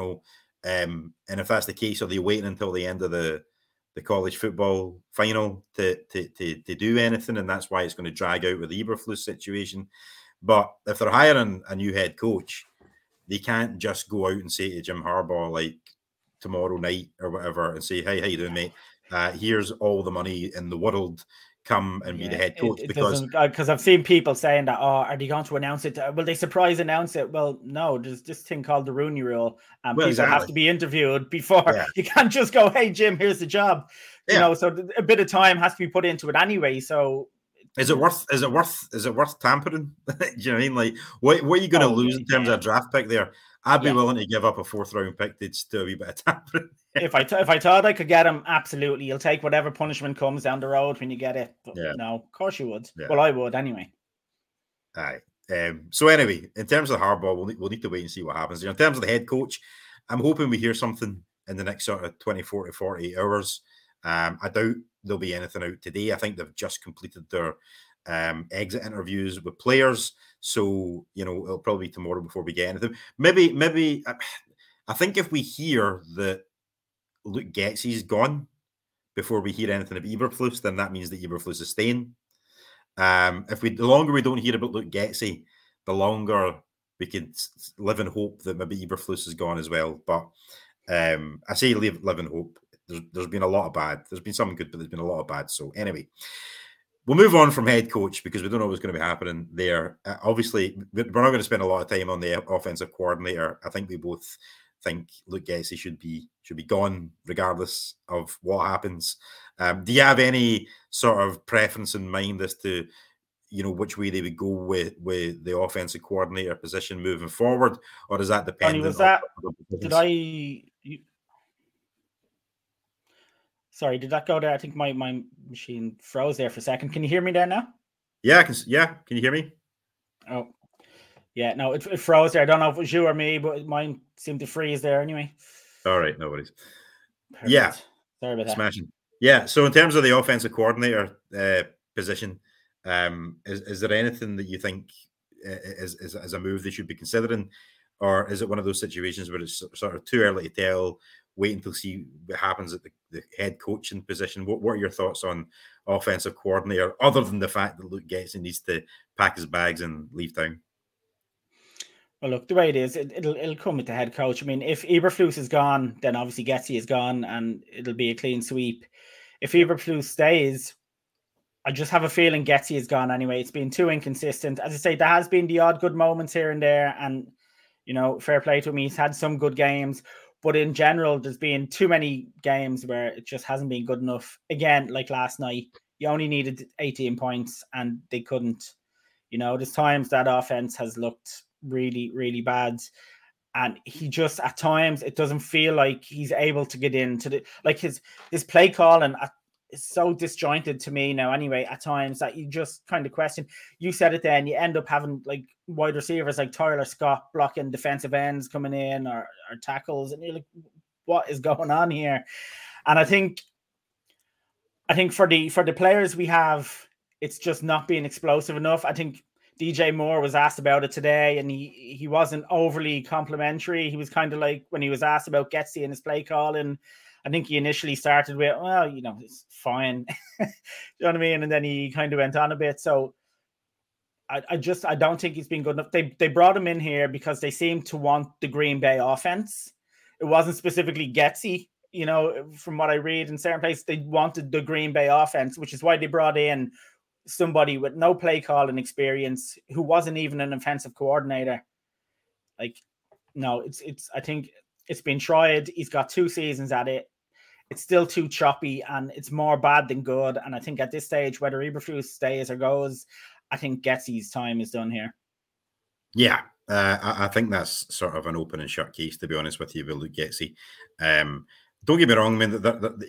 Speaker 4: and if that's the case, are they waiting until the end of the college football final to do anything, and that's why it's going to drag out with the Eberflus situation? But if they're hiring a new head coach, they can't just go out and say to Jim Harbaugh, like, tomorrow night or whatever, and say, hey, how you doing, mate? Here's all the money in the world. Come and be the head coach.
Speaker 5: Because I've seen people saying that, are they going to announce it? Will they surprise announce it? Well, no, there's this thing called the Rooney Rule, and people have to be interviewed before. Yeah. You can't just go, hey, Jim, here's the job. So a bit of time has to be put into it anyway. So
Speaker 4: is it worth tampering? Do you know what I mean? Like, what are you going to lose in terms of a draft pick there? I'd be willing to give up a 4th round pick to just do a wee bit of tampering.
Speaker 5: If I thought I could get him, absolutely. You'll take whatever punishment comes down the road when you get it. But no, of course you would. Yeah. Well, I would anyway.
Speaker 4: Aye. So anyway, in terms of Harbaugh, we'll need to wait and see what happens. In terms of the head coach, I'm hoping we hear something in the next sort of 24 to 48 hours. I doubt there'll be anything out today. I think they've just completed their exit interviews with players. So, it'll probably be tomorrow before we get anything. Maybe, I think if we hear that Luke Getsy's gone before we hear anything of Eberflus, then that means that Eberflus is staying. The longer we don't hear about Luke Getsy, the longer we could live in hope that maybe Eberflus is gone as well. But I say live in hope. There's been a lot of bad. There's been some good, but there's been a lot of bad. So anyway, we'll move on from head coach because we don't know what's going to be happening there. Obviously, we're not going to spend a lot of time on the offensive coordinator. I think we both think Luke Getsy should be gone regardless of what happens. Do you have any sort of preference in mind as to which way they would go with the offensive coordinator position moving forward, or is that dependent?
Speaker 5: Was that? Did I? Sorry, did that go there? I think my machine froze there for a second. Can you hear me there now?
Speaker 4: Yeah, I can. Yeah, can you hear me?
Speaker 5: Oh, yeah. No, it froze there. I don't know if it was you or me, but mine seemed to freeze there anyway.
Speaker 4: All right, no worries.
Speaker 5: Perfect.
Speaker 4: Yeah,
Speaker 5: sorry about that.
Speaker 4: Smashing. Yeah. So in terms of the offensive coordinator position, is there anything that you think is a move they should be considering, or is it one of those situations where it's sort of too early to tell? Wait until see what happens at the head coaching position. What are your thoughts on offensive coordinator, other than the fact that Luke Getsy needs to pack his bags and leave town?
Speaker 5: Well, look, the way it is, it'll come with the head coach. I mean, if Eberflus is gone, then obviously Getsy is gone, and it'll be a clean sweep. If Eberflus stays, I just have a feeling Getsy is gone anyway. It's been too inconsistent. As I say, there has been the odd good moments here and there, and fair play to him. He's had some good games. But in general, there's been too many games where it just hasn't been good enough. Again, like last night, you only needed 18 points and they couldn't. There's times that offense has looked really, really bad. And he just, at times, it doesn't feel like he's able to get into his play calling is so disjointed to me now anyway, at times that you just kind of question. You said it then, you end up having like wide receivers like Tyler Scott blocking defensive ends coming in or tackles, and you're like, what is going on here? And I think for the players we have, it's just not being explosive enough. I think DJ Moore was asked about it today, and he wasn't overly complimentary. He was kind of like, when he was asked about Getsy and his play calling, I think he initially started with, well, it's fine. You know what I mean? And then he kind of went on a bit. So I don't think he's been good enough. They brought him in here because they seemed to want the Green Bay offense. It wasn't specifically Getsy, from what I read in certain places. They wanted the Green Bay offense, which is why they brought in somebody with no play calling experience who wasn't even an offensive coordinator. Like, no, it's I think it's been tried. He's got 2 seasons at it. It's still too choppy, and it's more bad than good. And I think at this stage, whether Eberflus stays or goes, I think Getsy's time is done here.
Speaker 4: Yeah, I think that's sort of an open and shut case, to be honest with you, with Luke Getsy. Don't get me wrong, I mean,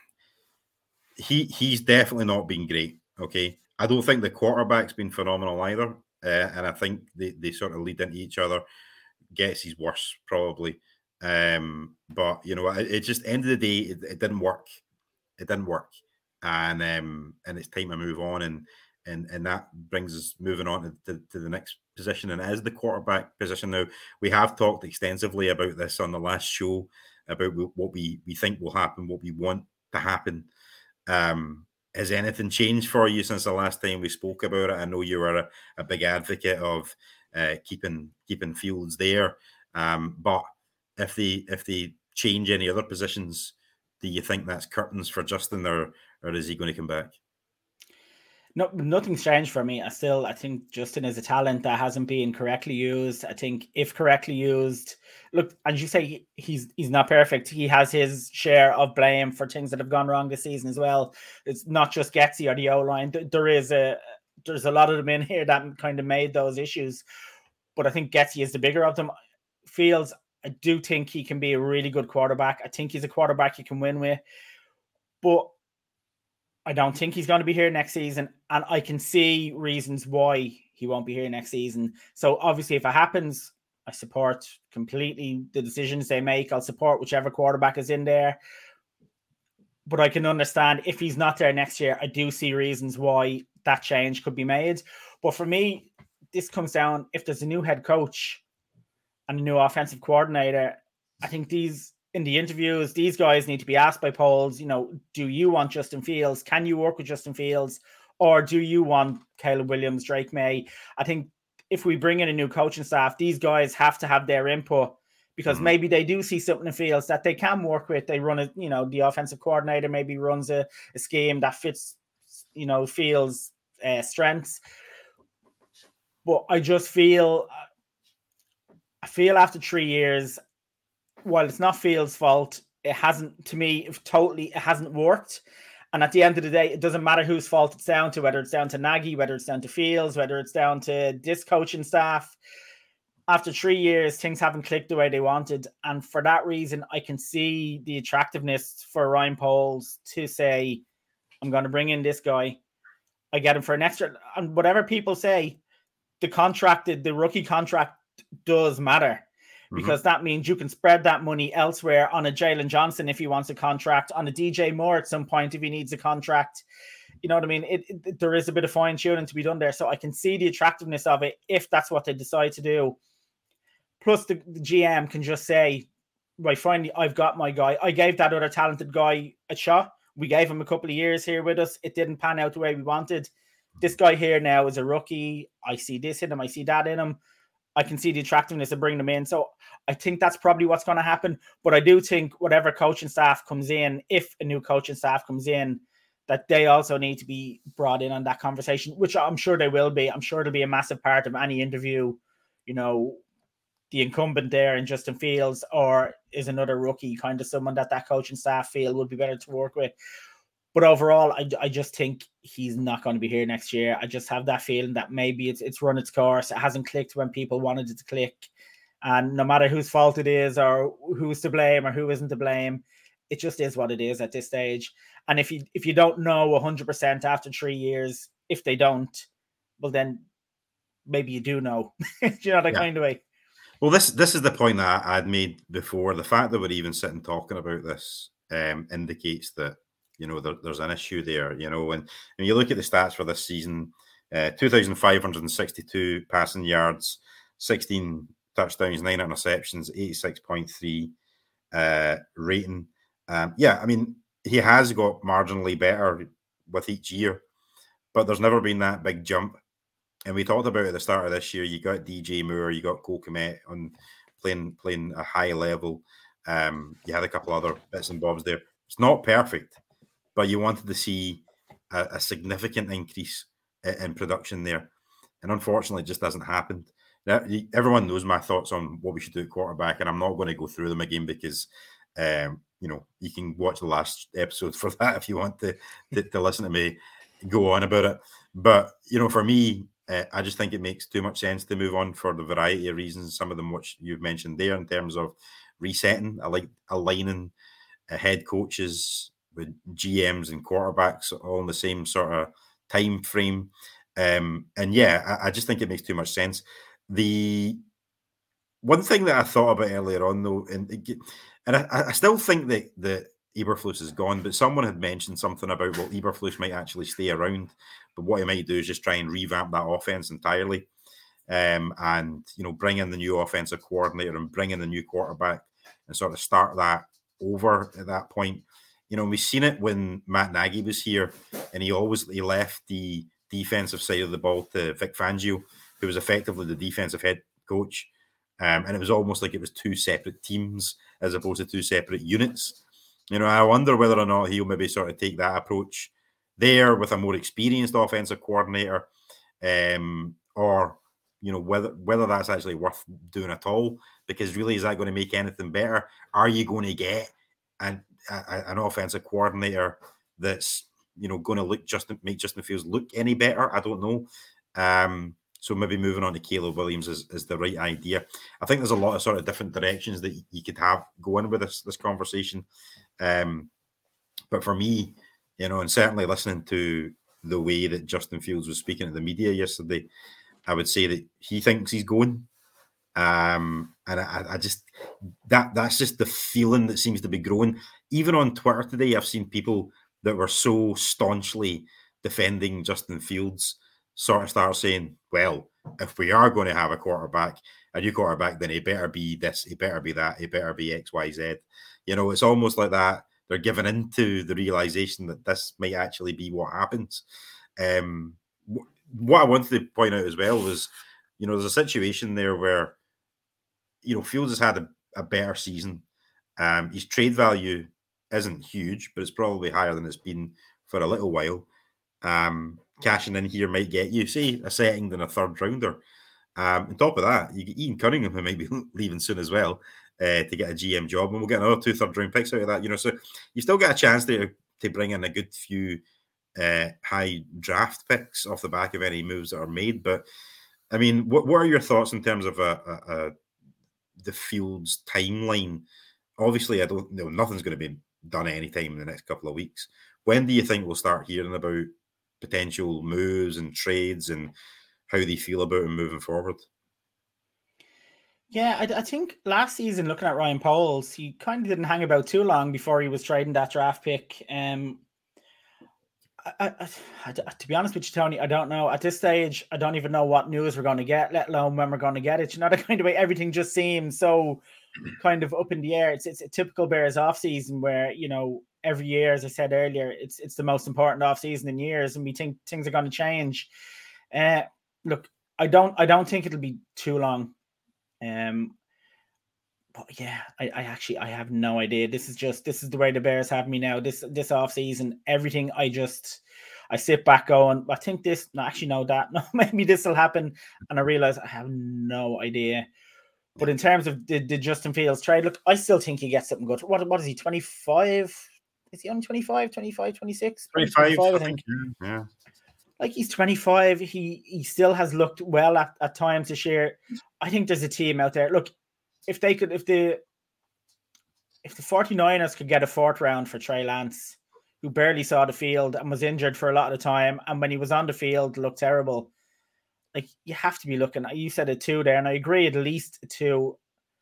Speaker 4: he's definitely not been great, okay? I don't think the quarterback's been phenomenal either, and I think they sort of lead into each other. Getsy's worse, probably. But it just, end of the day, it didn't work. It didn't work, and it's time to move on, and that brings us moving on to the next position, and as the quarterback position. Now, we have talked extensively about this on the last show about what we think will happen, what we want to happen. Has anything changed for you since the last time we spoke about it? I know you were a big advocate of keeping Fields there, but if they change any other positions, do you think that's curtains for Justin, or is he going to come back?
Speaker 5: No, nothing's changed for me. I think Justin is a talent that hasn't been correctly used. I think if correctly used, look, as you say, he's not perfect. He has his share of blame for things that have gone wrong this season as well. It's not just Getsy or the O-line. There's a lot of them in here that kind of made those issues. But I think Getsy is the bigger of them. Fields, I do think he can be a really good quarterback. I think he's a quarterback you can win with. But I don't think he's going to be here next season, and I can see reasons why he won't be here next season. So obviously, if it happens, I support completely the decisions they make. I'll support whichever quarterback is in there. But I can understand if he's not there next year, I do see reasons why that change could be made. But for me, this comes down, if there's a new head coach and a new offensive coordinator, I think in the interviews, these guys need to be asked by polls, do you want Justin Fields? Can you work with Justin Fields? Or do you want Caleb Williams, Drake May? I think if we bring in a new coaching staff, these guys have to have their input, because maybe they do see something in Fields that they can work with. They run it, the offensive coordinator maybe runs a scheme that fits, Fields' strengths. But I just feel after 3 years, while it's not Fields' fault, it hasn't worked. And at the end of the day, it doesn't matter whose fault it's down to, whether it's down to Nagy, whether it's down to Fields, whether it's down to this coaching staff. After 3 years, things haven't clicked the way they wanted. And for that reason, I can see the attractiveness for Ryan Poles to say, I'm going to bring in this guy. I get him for an extra. And whatever people say, the rookie contract does matter, because that means you can spread that money elsewhere on a Jalen Johnson if he wants a contract, on a DJ Moore at some point if he needs a contract. You know what I mean? There is a bit of fine tuning to be done there. So I can see the attractiveness of it if that's what they decide to do. Plus, the GM can just say, right, finally, I've got my guy. I gave that other talented guy a shot. We gave him a couple of years here with us. It didn't pan out the way we wanted. This guy here now is a rookie. I see this in him. I see that in him. I can see the attractiveness of bringing them in. So I think that's probably what's going to happen. But I do think whatever coaching staff comes in, if a new coaching staff comes in, that they also need to be brought in on that conversation, which I'm sure they will be. I'm sure it'll be a massive part of any interview, the incumbent there in Justin Fields, or is another rookie kind of someone that coaching staff feel would be better to work with. But overall, I just think he's not going to be here next year. I just have that feeling that maybe it's run its course. It hasn't clicked when people wanted it to click. And no matter whose fault it is or who's to blame or who isn't to blame, it just is what it is at this stage. And if you don't know 100% after 3 years, if they don't, well, then maybe you do know. Do you know that kind of way?
Speaker 4: Well, this is the point that I'd made before. The fact that we're even sitting talking about this indicates that, there's an issue there, and you look at the stats for this season, 2,562 passing yards, 16 touchdowns, 9 interceptions, 86.3 rating. He has got marginally better with each year, but there's never been that big jump. And we talked about at the start of this year, you got DJ Moore, you got Cole Kmet on playing a high level. You had a couple other bits and bobs there. It's not perfect, but you wanted to see a significant increase in production there. And unfortunately, it just hasn't happened. Now, everyone knows my thoughts on what we should do at quarterback, and I'm not going to go through them again because, you can watch the last episode for that if you want to listen to me go on about it. But, for me, I just think it makes too much sense to move on for the variety of reasons, some of them which you've mentioned there in terms of resetting. I like aligning head coaches with GMs and quarterbacks all in the same sort of time frame. I just think it makes too much sense. The one thing that I thought about earlier on, though, and I still think that Eberflus is gone, but someone had mentioned something about, well, Eberflus might actually stay around, but what he might do is just try and revamp that offense entirely, and bring in the new offensive coordinator and bring in the new quarterback and sort of start that over at that point. We've seen it when Matt Nagy was here, and he left the defensive side of the ball to Vic Fangio, who was effectively the defensive head coach, and it was almost like it was two separate teams as opposed to two separate units. I wonder whether or not he'll maybe sort of take that approach there with a more experienced offensive coordinator, or whether that's actually worth doing at all. Because really, is that going to make anything better? Are you going to get an offensive coordinator that's going to make Justin Fields look any better? I don't know. So maybe moving on to Caleb Williams is the right idea. I think there's a lot of sort of different directions that you could have going with this conversation. But for me, and certainly listening to the way that Justin Fields was speaking to the media yesterday, I would say that he thinks he's going. And I just that's just the feeling that seems to be growing. Even on Twitter today, I've seen people that were so staunchly defending Justin Fields sort of start saying, well, if we are going to have a new quarterback, then he better be this, he better be that, he better be X, Y, Z. It's almost like that. They're giving into the realization that this might actually be what happens. What I wanted to point out as well was, there's a situation there where, Fields has had a better season. His trade value isn't huge, but it's probably higher than it's been for a little while. Cashing in here might get you, say, a second and a third rounder. On top of that, you get Ian Cunningham, who might be leaving soon as well, to get a GM job, and we'll get another 2 third-round picks out of that. So you still get a chance to bring in a good few high draft picks off the back of any moves that are made. But I mean, what are your thoughts in terms of the Fields timeline? Obviously, I don't know, nothing's going to be done anytime in the next couple of weeks. When do you think we'll start hearing about potential moves and trades and how they feel about him moving forward?
Speaker 5: Yeah, I think last season, looking at Ryan Poles, he kind of didn't hang about too long before he was trading that draft pick. To be honest with you, Tony, I don't know. At this stage, I don't even know what news we're going to get, let alone when we're going to get it. The kind of way everything just seems so kind of up in the air. It's a typical Bears offseason where, every year, as I said earlier, it's the most important offseason in years, and we think things are going to change. Look, I don't think it'll be too long. But yeah, I have no idea. This is the way the Bears have me now. This off season, everything. I sit back going, I think this. No, actually, no, that. No, maybe this will happen, and I realize I have no idea. But in terms of the Justin Fields trade, look, I still think he gets something good. What is he? 25? Is he only 25, 26?
Speaker 4: 25, I think. Yeah.
Speaker 5: Like, he's 25. He still has looked well at times this year. I think there's a team out there. Look, if the 49ers could get a 4th round for Trey Lance, who barely saw the field and was injured for a lot of the time, and when he was on the field, looked terrible. Like, you have to be looking. You said a 2 there, and I agree, at least a 2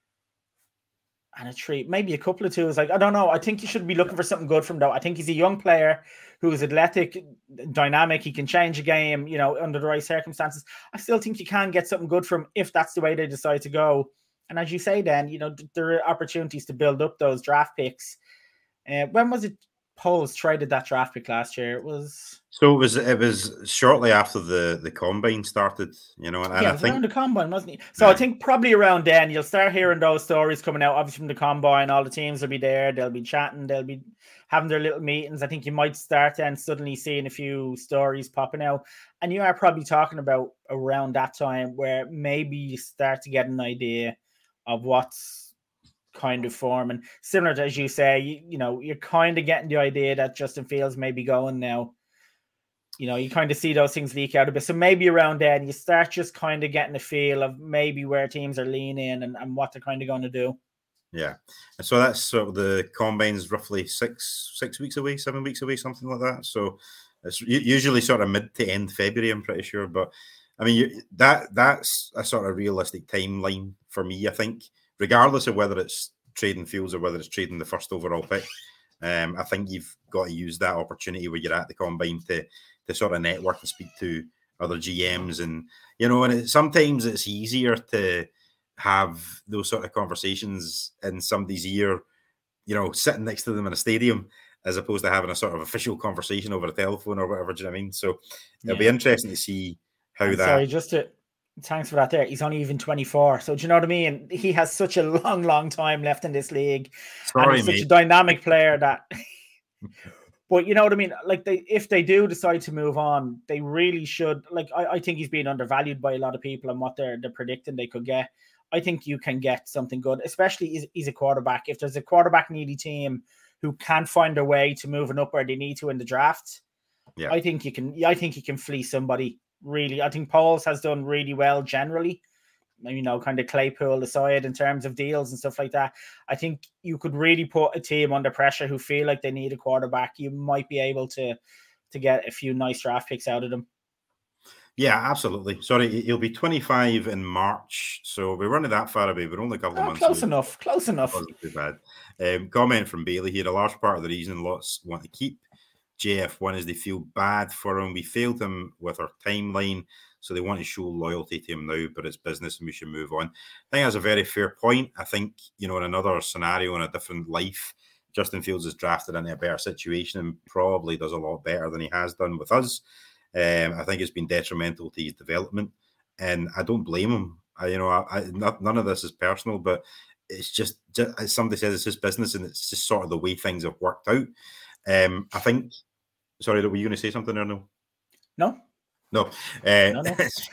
Speaker 5: and a 3, maybe a couple of 2s. Like, I don't know. I think you should be looking for something good from him, though. I think he's a young player who is athletic, dynamic. He can change a game, under the right circumstances. I still think you can get something good from him if that's the way they decide to go. And as you say, then, there are opportunities to build up those draft picks. When was it Poles traded that draft pick last year? It was shortly after the combine started, and I think around the combine, wasn't he? So yeah. I think probably around then you'll start hearing those stories coming out. Obviously from the combine, all the teams will be there. They'll be chatting. They'll be having their little meetings. I think you might start then suddenly seeing a few stories popping out, and you are probably talking about around that time where maybe you start to get an idea of what's kind of form. And similar to, as you say, you're kind of getting the idea that Justin Fields may be going now. You kind of see those things leak out a bit. So maybe around then you start just kind of getting a feel of maybe where teams are leaning and what they're kind of going to do.
Speaker 4: Yeah. And so that's sort of the combine's roughly 6 weeks away, 7 weeks away, something like that. So it's usually sort of mid to end February, I'm pretty sure. But I mean, that's a sort of realistic timeline for me, I think, regardless of whether it's trading Fields or whether it's trading the first overall pick. I think you've got to use that opportunity where you're at the combine to sort of network and speak to other GMs. And, sometimes it's easier to have those sort of conversations in somebody's ear, sitting next to them in a stadium, as opposed to having a sort of official conversation over a telephone or whatever. Do you know what I mean? So it'll be interesting to see how
Speaker 5: thanks for that there. He's only even 24. So do you know what I mean? He has such a long, long time left in this league.
Speaker 4: Sorry,
Speaker 5: and he's such a dynamic player that... But you know what I mean? Like, if they do decide to move on, they really should. Like, I think he's being undervalued by a lot of people and what they're predicting they could get. I think you can get something good, especially he's a quarterback. If there's a quarterback needy team who can't find a way to moving up where they need to in the draft, I think you can fleece somebody. Really, I think Poles has done really well generally. Kind of Claypool aside in terms of deals and stuff like that. I think you could really put a team under pressure who feel like they need a quarterback. You might be able to get a few nice draft picks out of them.
Speaker 4: Yeah, absolutely. Sorry, he'll be 25 in March, so we're running that far away. We're only a couple of months
Speaker 5: close
Speaker 4: away.
Speaker 5: Close enough.
Speaker 4: Wasn't too bad. Comment from Bailey here. A large part of the reason lots want to keep JF1 is they feel bad for him. We failed him with our timeline, so they want to show loyalty to him now, but it's business and we should move on. I think that's a very fair point. I think, in another scenario, in a different life, Justin Fields is drafted into a better situation and probably does a lot better than he has done with us. I think it's been detrimental to his development. and I don't blame him. None of this is personal, but it's just as somebody says, it's his business, and it's just sort of the way things have worked out. I think. Sorry, were you going to say something or no?
Speaker 5: No.
Speaker 4: No.
Speaker 5: No.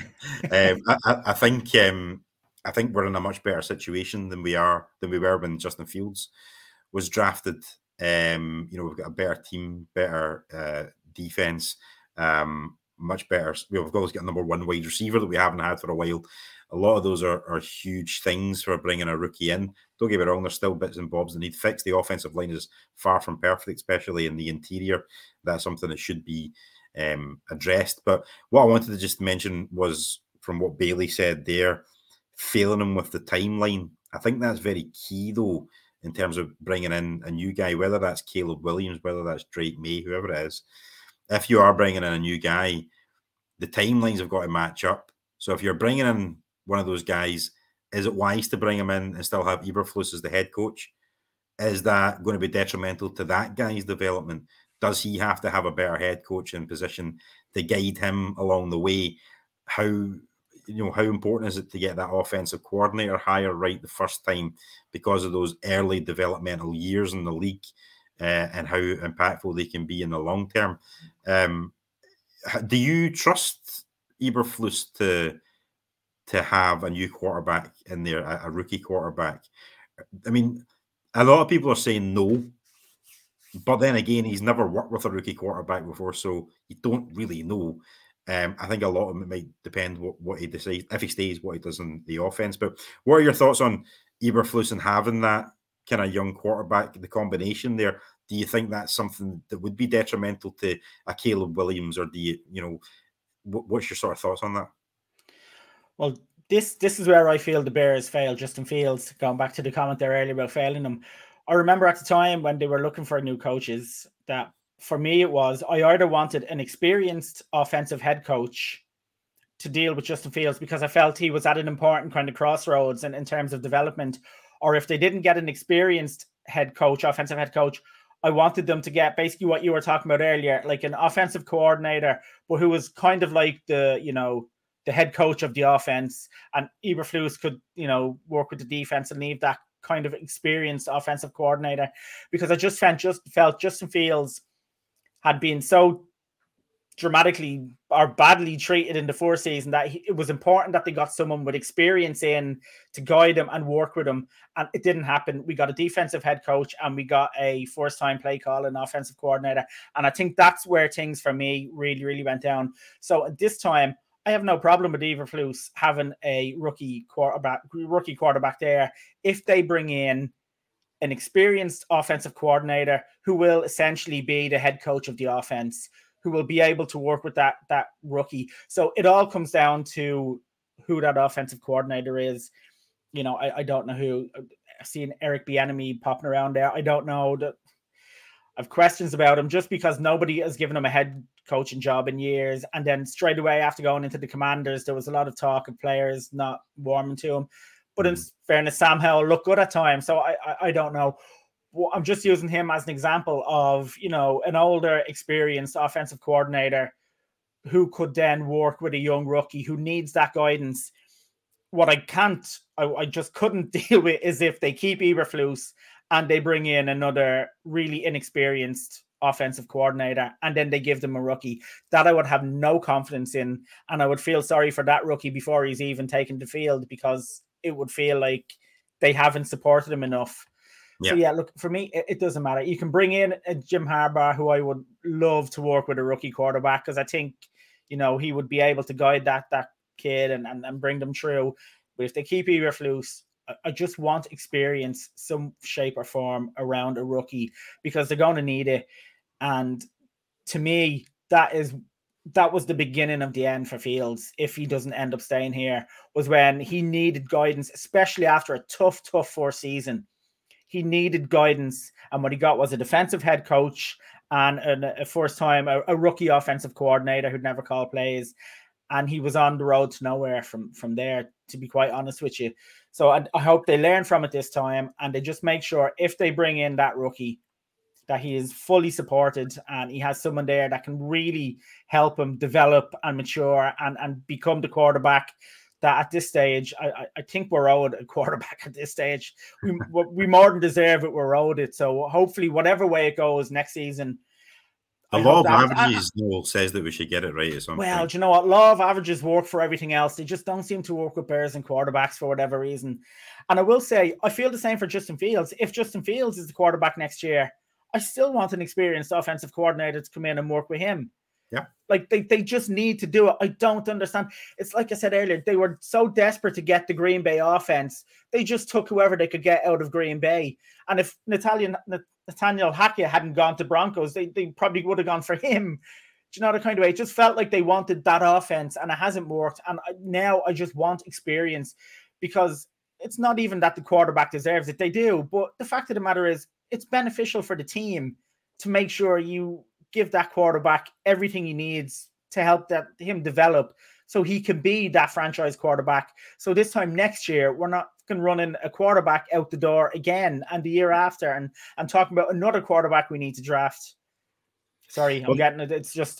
Speaker 4: I think we're in a much better situation than we were when Justin Fields was drafted. We've got a better team, better defense, much better. We've always got a number one wide receiver that we haven't had for a while. A lot of those are huge things for bringing a rookie in. Don't get me wrong, there's still bits and bobs that need fixed. The offensive line is far from perfect, especially in the interior. That's something that should be addressed. But what I wanted to just mention was, from what Bailey said there, failing him with the timeline. I think that's very key, though, in terms of bringing in a new guy, whether that's Caleb Williams, whether that's Drake May, whoever it is. If you are bringing in a new guy, the timelines have got to match up. So if you're bringing in one of those guys, is it wise to bring him in and still have Eberflus as the head coach? Is that going to be detrimental to that guy's development? Does he have to have a better head coach in position to guide him along the way? How important is it to get that offensive coordinator hire right the first time because of those early developmental years in the league and how impactful they can be in the long term? Do you trust Eberflus to have a new quarterback in there, a rookie quarterback? I mean, a lot of people are saying no, but then again, he's never worked with a rookie quarterback before, so you don't really know. I think a lot of it might depend what he decides, if he stays, what he does in the offense. But what are your thoughts on Eberflus and having that kind of young quarterback, the combination there? Do you think that's something that would be detrimental to a Caleb Williams, or do you what's your sort of thoughts on that?
Speaker 5: Well, this is where I feel the Bears failed Justin Fields, going back to the comment there earlier about failing him. I remember at the time when they were looking for new coaches, that for me it was, I either wanted an experienced offensive head coach to deal with Justin Fields because I felt he was at an important kind of crossroads in terms of development, or if they didn't get an experienced head coach, offensive head coach, I wanted them to get basically what you were talking about earlier, like an offensive coordinator, but who was kind of like the head coach of the offense, and Eberflus could, work with the defense and leave that kind of experienced offensive coordinator, because I just felt Justin Fields had been so dramatically or badly treated in the first season that it was important that they got someone with experience in to guide him and work with him, and it didn't happen. We got a defensive head coach and we got a first-time play call and offensive coordinator, and I think that's where things for me really, really went down. So at this time, I have no problem with Eberflus having a rookie quarterback there if they bring in an experienced offensive coordinator who will essentially be the head coach of the offense, who will be able to work with that rookie. So it all comes down to who that offensive coordinator is. I don't know who. I've seen Eric Bieniemy popping around there. I don't know. I've questions about him just because nobody has given him a head coaching job in years. And then straight away after going into the Commanders, there was a lot of talk of players not warming to him. But in fairness, Sam Howell looked good at times. So I don't know. I'm just using him as an example of, an older, experienced offensive coordinator who could then work with a young rookie who needs that guidance. What I just couldn't deal with is if they keep Eberflus and they bring in another really inexperienced offensive coordinator and then they give them a rookie. That I would have no confidence in, and I would feel sorry for that rookie before he's even taken the field, because it would feel like they haven't supported him enough. Yeah. So yeah, look, for me, it doesn't matter. You can bring in a Jim Harbaugh, who I would love to work with a rookie quarterback, because I think, he would be able to guide that kid and bring them through. But if they keep Eberflus, I just want experience, some shape or form around a rookie, because they're going to need it. And to me, that was the beginning of the end for Fields. If he doesn't end up staying here, was when he needed guidance, especially after a tough first season. He needed guidance, and what he got was a defensive head coach and a first time a rookie offensive coordinator who'd never called plays, and he was on the road to nowhere from there, to be quite honest with you. So I hope they learn from it this time, and they just make sure if they bring in that rookie, that he is fully supported and he has someone there that can really help him develop and mature and become the quarterback that at this stage, I think we're owed a quarterback at this stage. We more than deserve it. We're owed it. So hopefully, whatever way it goes next season,
Speaker 4: a law of averages says that we should get it right at some
Speaker 5: point.
Speaker 4: Do
Speaker 5: you know what? Law of averages work for everything else. They just don't seem to work with Bears and quarterbacks for whatever reason. And I will say, I feel the same for Justin Fields. If Justin Fields is the quarterback next year, I still want an experienced offensive coordinator to come in and work with him.
Speaker 4: Yeah.
Speaker 5: Like they just need to do it. I don't understand. It's like I said earlier, they were so desperate to get the Green Bay offense. They just took whoever they could get out of Green Bay. And if Nathaniel Hackett hadn't gone to Broncos, they probably would have gone for him. Do you know the kind of way? It just felt like they wanted that offense and it hasn't worked. And now I just want experience, because it's not even that the quarterback deserves it. They do. But the fact of the matter is, it's beneficial for the team to make sure you give that quarterback everything he needs to help him develop so he can be that franchise quarterback. So this time next year, we're not running a quarterback out the door again, and the year after, and I'm talking about another quarterback we need to draft. Sorry, I'm getting it. It's just...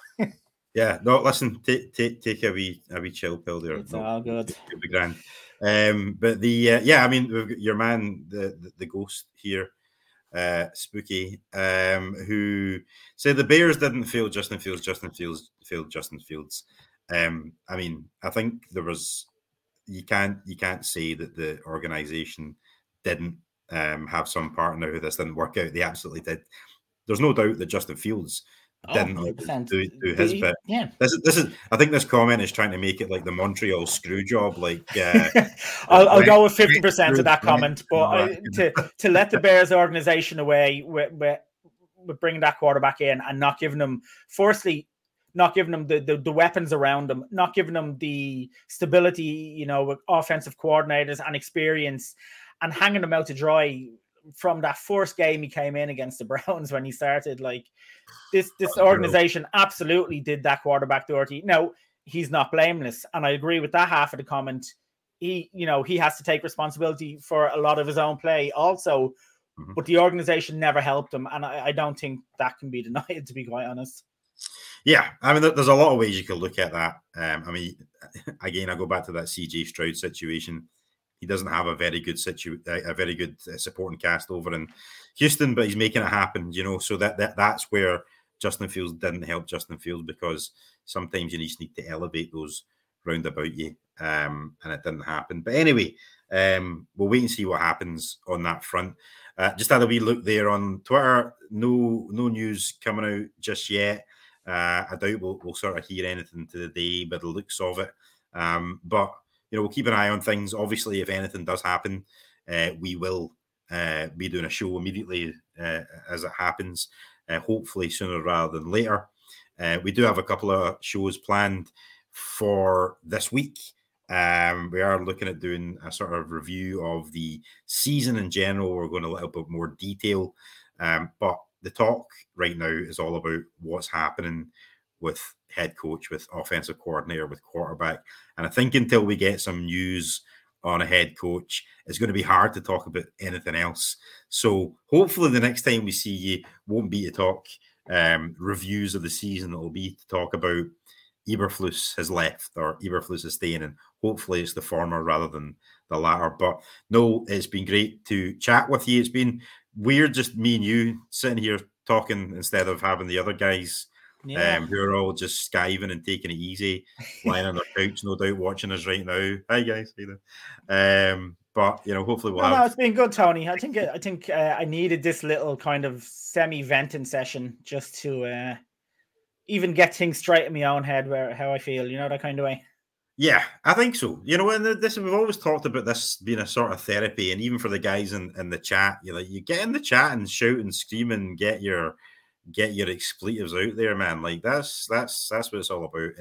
Speaker 4: Yeah, no, listen, take a wee chill pill there.
Speaker 5: It's all good.
Speaker 4: It'll be grand. But I mean, we've got your man, the ghost here, Spooky, who said the Bears didn't fail Justin Fields. Justin Fields failed Justin Fields. I mean, I think there was. You can't say that the organization didn't have some part in how this didn't work out. They absolutely did. There's no doubt that Justin Fields didn't do his bit.
Speaker 5: Yeah.
Speaker 4: This is. I think this comment is trying to make it like the Montreal screw job. Like,
Speaker 5: I'll go with 50% of that comment, but to let the Bears organization away with bringing that quarterback in and not giving them, firstly, not giving them the weapons around them, not giving them the stability, you know, with offensive coordinators and experience, and hanging them out to dry from that first game he came in against the Browns when he started. Like, this organization absolutely did that quarterback dirty. Now, he's not blameless, and I agree with that half of the comment. He has to take responsibility for a lot of his own play also, but the organization never helped him, and I don't think that can be denied, to be quite honest.
Speaker 4: Yeah, I mean, there's a lot of ways you could look at that. I mean, again, I go back to that CJ Stroud situation. He doesn't have a very good supporting cast over in Houston, but he's making it happen. You know, so that's where Justin Fields didn't help Justin Fields, because sometimes you just need to elevate those round about you, and it didn't happen. But anyway, we'll wait and see what happens on that front. Just had a wee look there on Twitter. No news coming out just yet. I doubt we'll sort of hear anything today by the looks of it. But, you know, we'll keep an eye on things. Obviously, if anything does happen, we will be doing a show immediately as it happens, hopefully sooner rather than later. We do have a couple of shows planned for this week. We are looking at doing a sort of review of the season in general. We're going a little bit more detail, but the talk right now is all about what's happening with head coach, with offensive coordinator, with quarterback. And I think until we get some news on a head coach, it's going to be hard to talk about anything else. So hopefully the next time we see you won't be to talk reviews of the season. It'll be to talk about Eberflus has left or Eberflus is staying, and hopefully it's the former rather than the latter. But no, it's been great to chat with you. It's been weird just me and you sitting here talking instead of having the other guys who are all just skiving and taking it easy, lying on their couch, no doubt watching us right now. Hi guys, how you doing? But you know, hopefully we'll have.
Speaker 5: No, it's been good, Tony. I think I needed this little kind of semi-venting session just to even get things straight in my own head, where how I feel, you know, that kind of way.
Speaker 4: Yeah, I think so. You know, and we've always talked about this being a sort of therapy, and even for the guys in the chat, you get in the chat and shout and scream and get your expletives out there, man. Like that's what it's all about.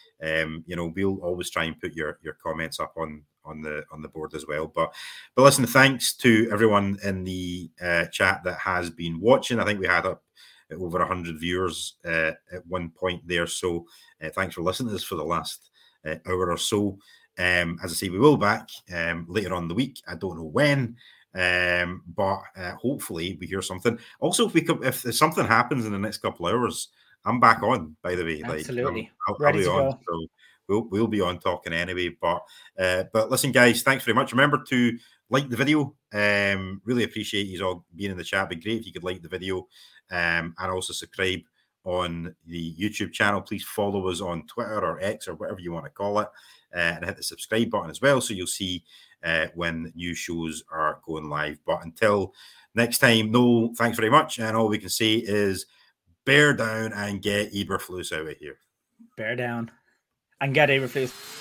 Speaker 4: And you know, we'll always try and put your comments up on the board as well. But listen, thanks to everyone in the chat that has been watching. I think we had up over 100 viewers at one point there. So thanks for listening to this for the last hour or so. As I say, we will be back later on in the week. I don't know when. But hopefully we hear something. Also, if something happens in the next couple of hours, I'm back on. By the way,
Speaker 5: absolutely,
Speaker 4: I'll be on. So we'll be on talking anyway. But listen, guys, thanks very much. Remember to like the video. Really appreciate you all being in the chat. It'd be great if you could like the video, and also subscribe on the YouTube channel. Please follow us on Twitter or X or whatever you want to call it, and hit the subscribe button as well, so you'll see when new shows are going live. But until next time, no, thanks very much. And all we can say is bear down and get Eberflus out of here.
Speaker 5: Bear down and get Eberflus.